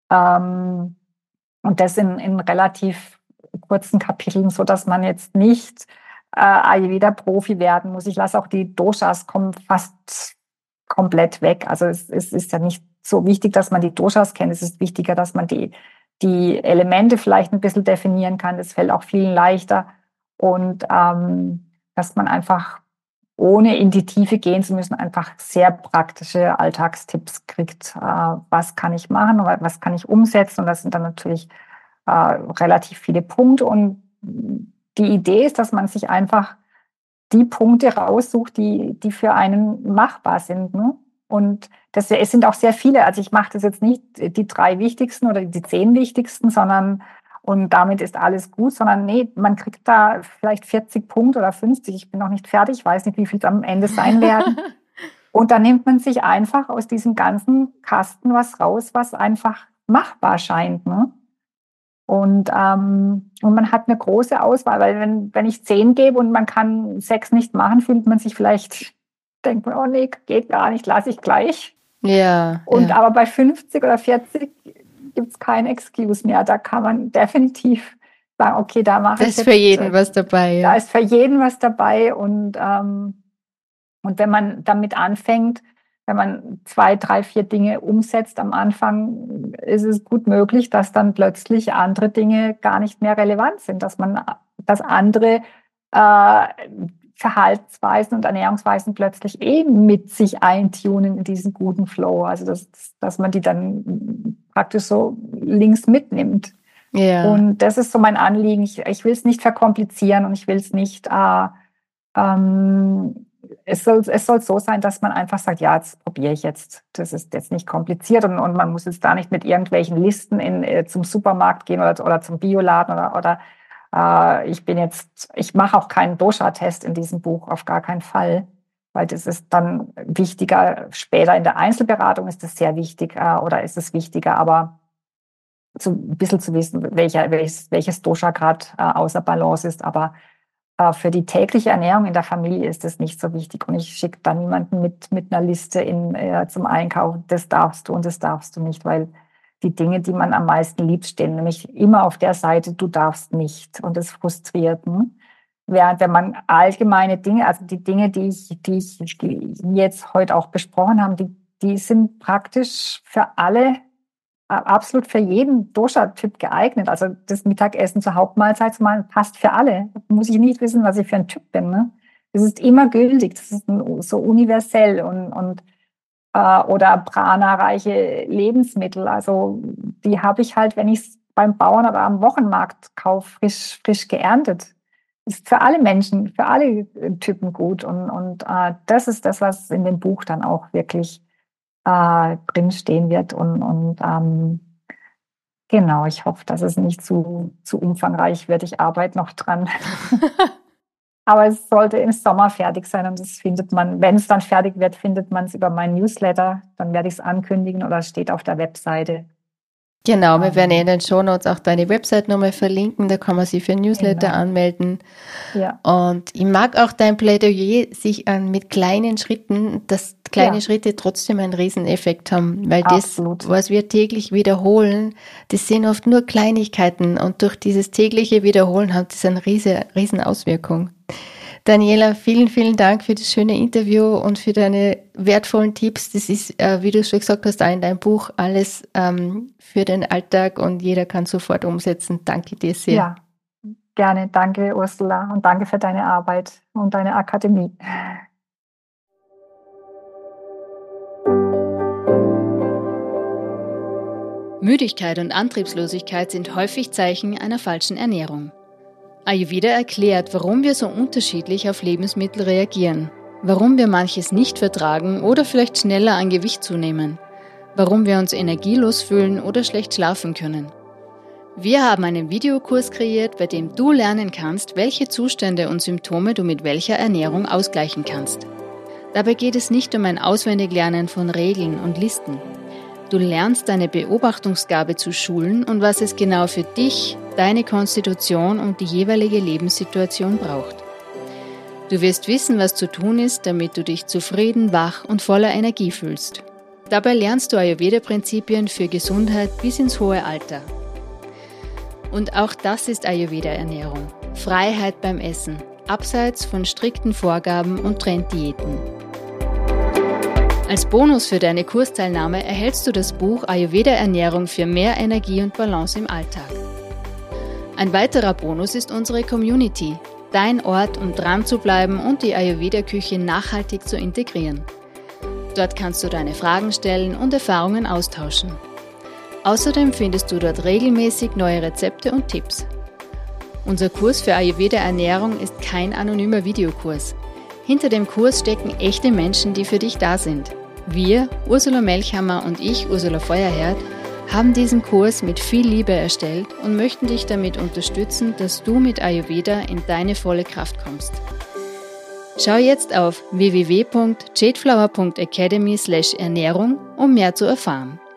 Ähm, und das in, in relativ kurzen Kapiteln, so dass man jetzt nicht äh, Ayurveda-Profi werden muss. Ich lasse auch die Doshas kommen fast komplett weg. Also es, es ist ja nicht so wichtig, dass man die Doshas kennt. Es ist wichtiger, dass man die die Elemente vielleicht ein bisschen definieren kann. Das fällt auch vielen leichter. Und ähm, dass man einfach, ohne in die Tiefe gehen zu müssen, einfach sehr praktische Alltagstipps kriegt. Äh, was kann ich machen, was kann ich umsetzen? Und das sind dann natürlich äh, relativ viele Punkte. Und die Idee ist, dass man sich einfach die Punkte raussucht, die, die für einen machbar sind. Ne? Und das, es sind auch sehr viele. Also ich mache das jetzt nicht die drei wichtigsten oder die zehn wichtigsten, sondern und damit ist alles gut, sondern nee, man kriegt da vielleicht vierzig Punkte oder fünfzig. Ich bin noch nicht fertig, weiß nicht, wie viel es am Ende sein werden. Und dann nimmt man sich einfach aus diesem ganzen Kasten was raus, was einfach machbar scheint. Ne? Und, ähm, und man hat eine große Auswahl, weil wenn, wenn ich zehn gebe und man kann sechs nicht machen, fühlt man sich vielleicht, denkt man, oh nee, geht gar nicht, lasse ich gleich. Ja. Und ja. aber bei fünfzig oder vierzig gibt es kein Excuse mehr. Da kann man definitiv sagen, okay, da mache ich jetzt. Da ist für jeden was dabei. Ja. Da ist für jeden was dabei. Und, ähm, und wenn man damit anfängt, wenn man zwei, drei, vier Dinge umsetzt am Anfang, ist es gut möglich, dass dann plötzlich andere Dinge gar nicht mehr relevant sind, dass man, dass andere äh, Verhaltensweisen und Ernährungsweisen plötzlich eben mit sich eintunen in diesen guten Flow. Also dass, dass man die dann praktisch so links mitnimmt. Ja. Und das ist so mein Anliegen. Ich, ich will es nicht verkomplizieren und ich will es nicht äh, ähm, es soll, es soll so sein, dass man einfach sagt, ja, jetzt probiere ich jetzt. Das ist jetzt nicht kompliziert und, und man muss jetzt da nicht mit irgendwelchen Listen in, äh, zum Supermarkt gehen oder, oder zum Bioladen oder, oder äh, ich bin jetzt, ich mache auch keinen Dosha-Test in diesem Buch, auf gar keinen Fall, weil das ist dann wichtiger. Später in der Einzelberatung ist das sehr wichtig äh, oder ist es wichtiger, aber zu, ein bisschen zu wissen, welcher, welches, welches Dosha gerade äh, außer Balance ist, aber für die tägliche Ernährung in der Familie ist das nicht so wichtig. Und ich schicke da niemanden mit, mit einer Liste in, äh, zum Einkaufen. Das darfst du und das darfst du nicht, weil die Dinge, die man am meisten liebt, stehen nämlich immer auf der Seite, du darfst nicht. Und das frustriert. Hm? Während wenn man allgemeine Dinge, also die Dinge, die ich, die ich die jetzt heute auch besprochen haben, die, die sind praktisch für alle, absolut für jeden Dosha-Typ geeignet. Also das Mittagessen zur Hauptmahlzeit zu machen, passt für alle. Da muss ich nicht wissen, was ich für ein Typ bin. Ne? Das ist immer gültig. Das ist so universell und, und äh, oder prana-reiche Lebensmittel. Also die habe ich halt, wenn ich es beim Bauern oder am Wochenmarkt kaufe, frisch, frisch geerntet. Ist für alle Menschen, für alle Typen gut. Und, und äh, das ist das, was in dem Buch dann auch wirklich Äh, drin stehen wird und, und ähm, genau, ich hoffe, dass es nicht zu, zu umfangreich wird. Ich arbeite noch dran. Aber es sollte im Sommer fertig sein und das findet man, wenn es dann fertig wird, findet man es über meinen Newsletter. Dann werde ich es ankündigen oder es steht auf der Webseite. Genau, wir werden in den Shownotes auch deine Website nochmal verlinken, da kann man sich für ein Newsletter genau. anmelden. Ja. Und ich mag auch dein Plädoyer, sich an, mit kleinen Schritten, dass kleine ja. Schritte trotzdem einen Rieseneffekt haben, weil Absolut. Das, was wir täglich wiederholen, das sind oft nur Kleinigkeiten und durch dieses tägliche Wiederholen hat das eine riesen, riesen Auswirkung. Daniela, vielen, vielen Dank für das schöne Interview und für deine wertvollen Tipps. Das ist, äh, wie du schon gesagt hast, auch in deinem Buch alles ähm, für den Alltag und jeder kann sofort umsetzen. Danke dir sehr. Ja, gerne. Danke, Ursula, und danke für deine Arbeit und deine Akademie. Müdigkeit und Antriebslosigkeit sind häufig Zeichen einer falschen Ernährung. Ayurveda erklärt, warum wir so unterschiedlich auf Lebensmittel reagieren, warum wir manches nicht vertragen oder vielleicht schneller an Gewicht zunehmen, warum wir uns energielos fühlen oder schlecht schlafen können. Wir haben einen Videokurs kreiert, bei dem du lernen kannst, welche Zustände und Symptome du mit welcher Ernährung ausgleichen kannst. Dabei geht es nicht um ein Auswendiglernen von Regeln und Listen. Du lernst deine Beobachtungsgabe zu schulen und was es genau für dich, deine Konstitution und die jeweilige Lebenssituation braucht. Du wirst wissen, was zu tun ist, damit du dich zufrieden, wach und voller Energie fühlst. Dabei lernst du Ayurveda-Prinzipien für Gesundheit bis ins hohe Alter. Und auch das ist Ayurveda-Ernährung. Freiheit beim Essen, abseits von strikten Vorgaben und Trenddiäten. Als Bonus für deine Kursteilnahme erhältst du das Buch Ayurveda Ernährung für mehr Energie und Balance im Alltag. Ein weiterer Bonus ist unsere Community, dein Ort, um dran zu bleiben und die Ayurveda-Küche nachhaltig zu integrieren. Dort kannst du deine Fragen stellen und Erfahrungen austauschen. Außerdem findest du dort regelmäßig neue Rezepte und Tipps. Unser Kurs für Ayurveda Ernährung ist kein anonymer Videokurs. Hinter dem Kurs stecken echte Menschen, die für dich da sind. Wir, Ursula Melchhammer und ich, Ursula Feuerherd, haben diesen Kurs mit viel Liebe erstellt und möchten dich damit unterstützen, dass du mit Ayurveda in deine volle Kraft kommst. Schau jetzt auf w w w punkt jadeflower punkt academy slash Ernährung, um mehr zu erfahren.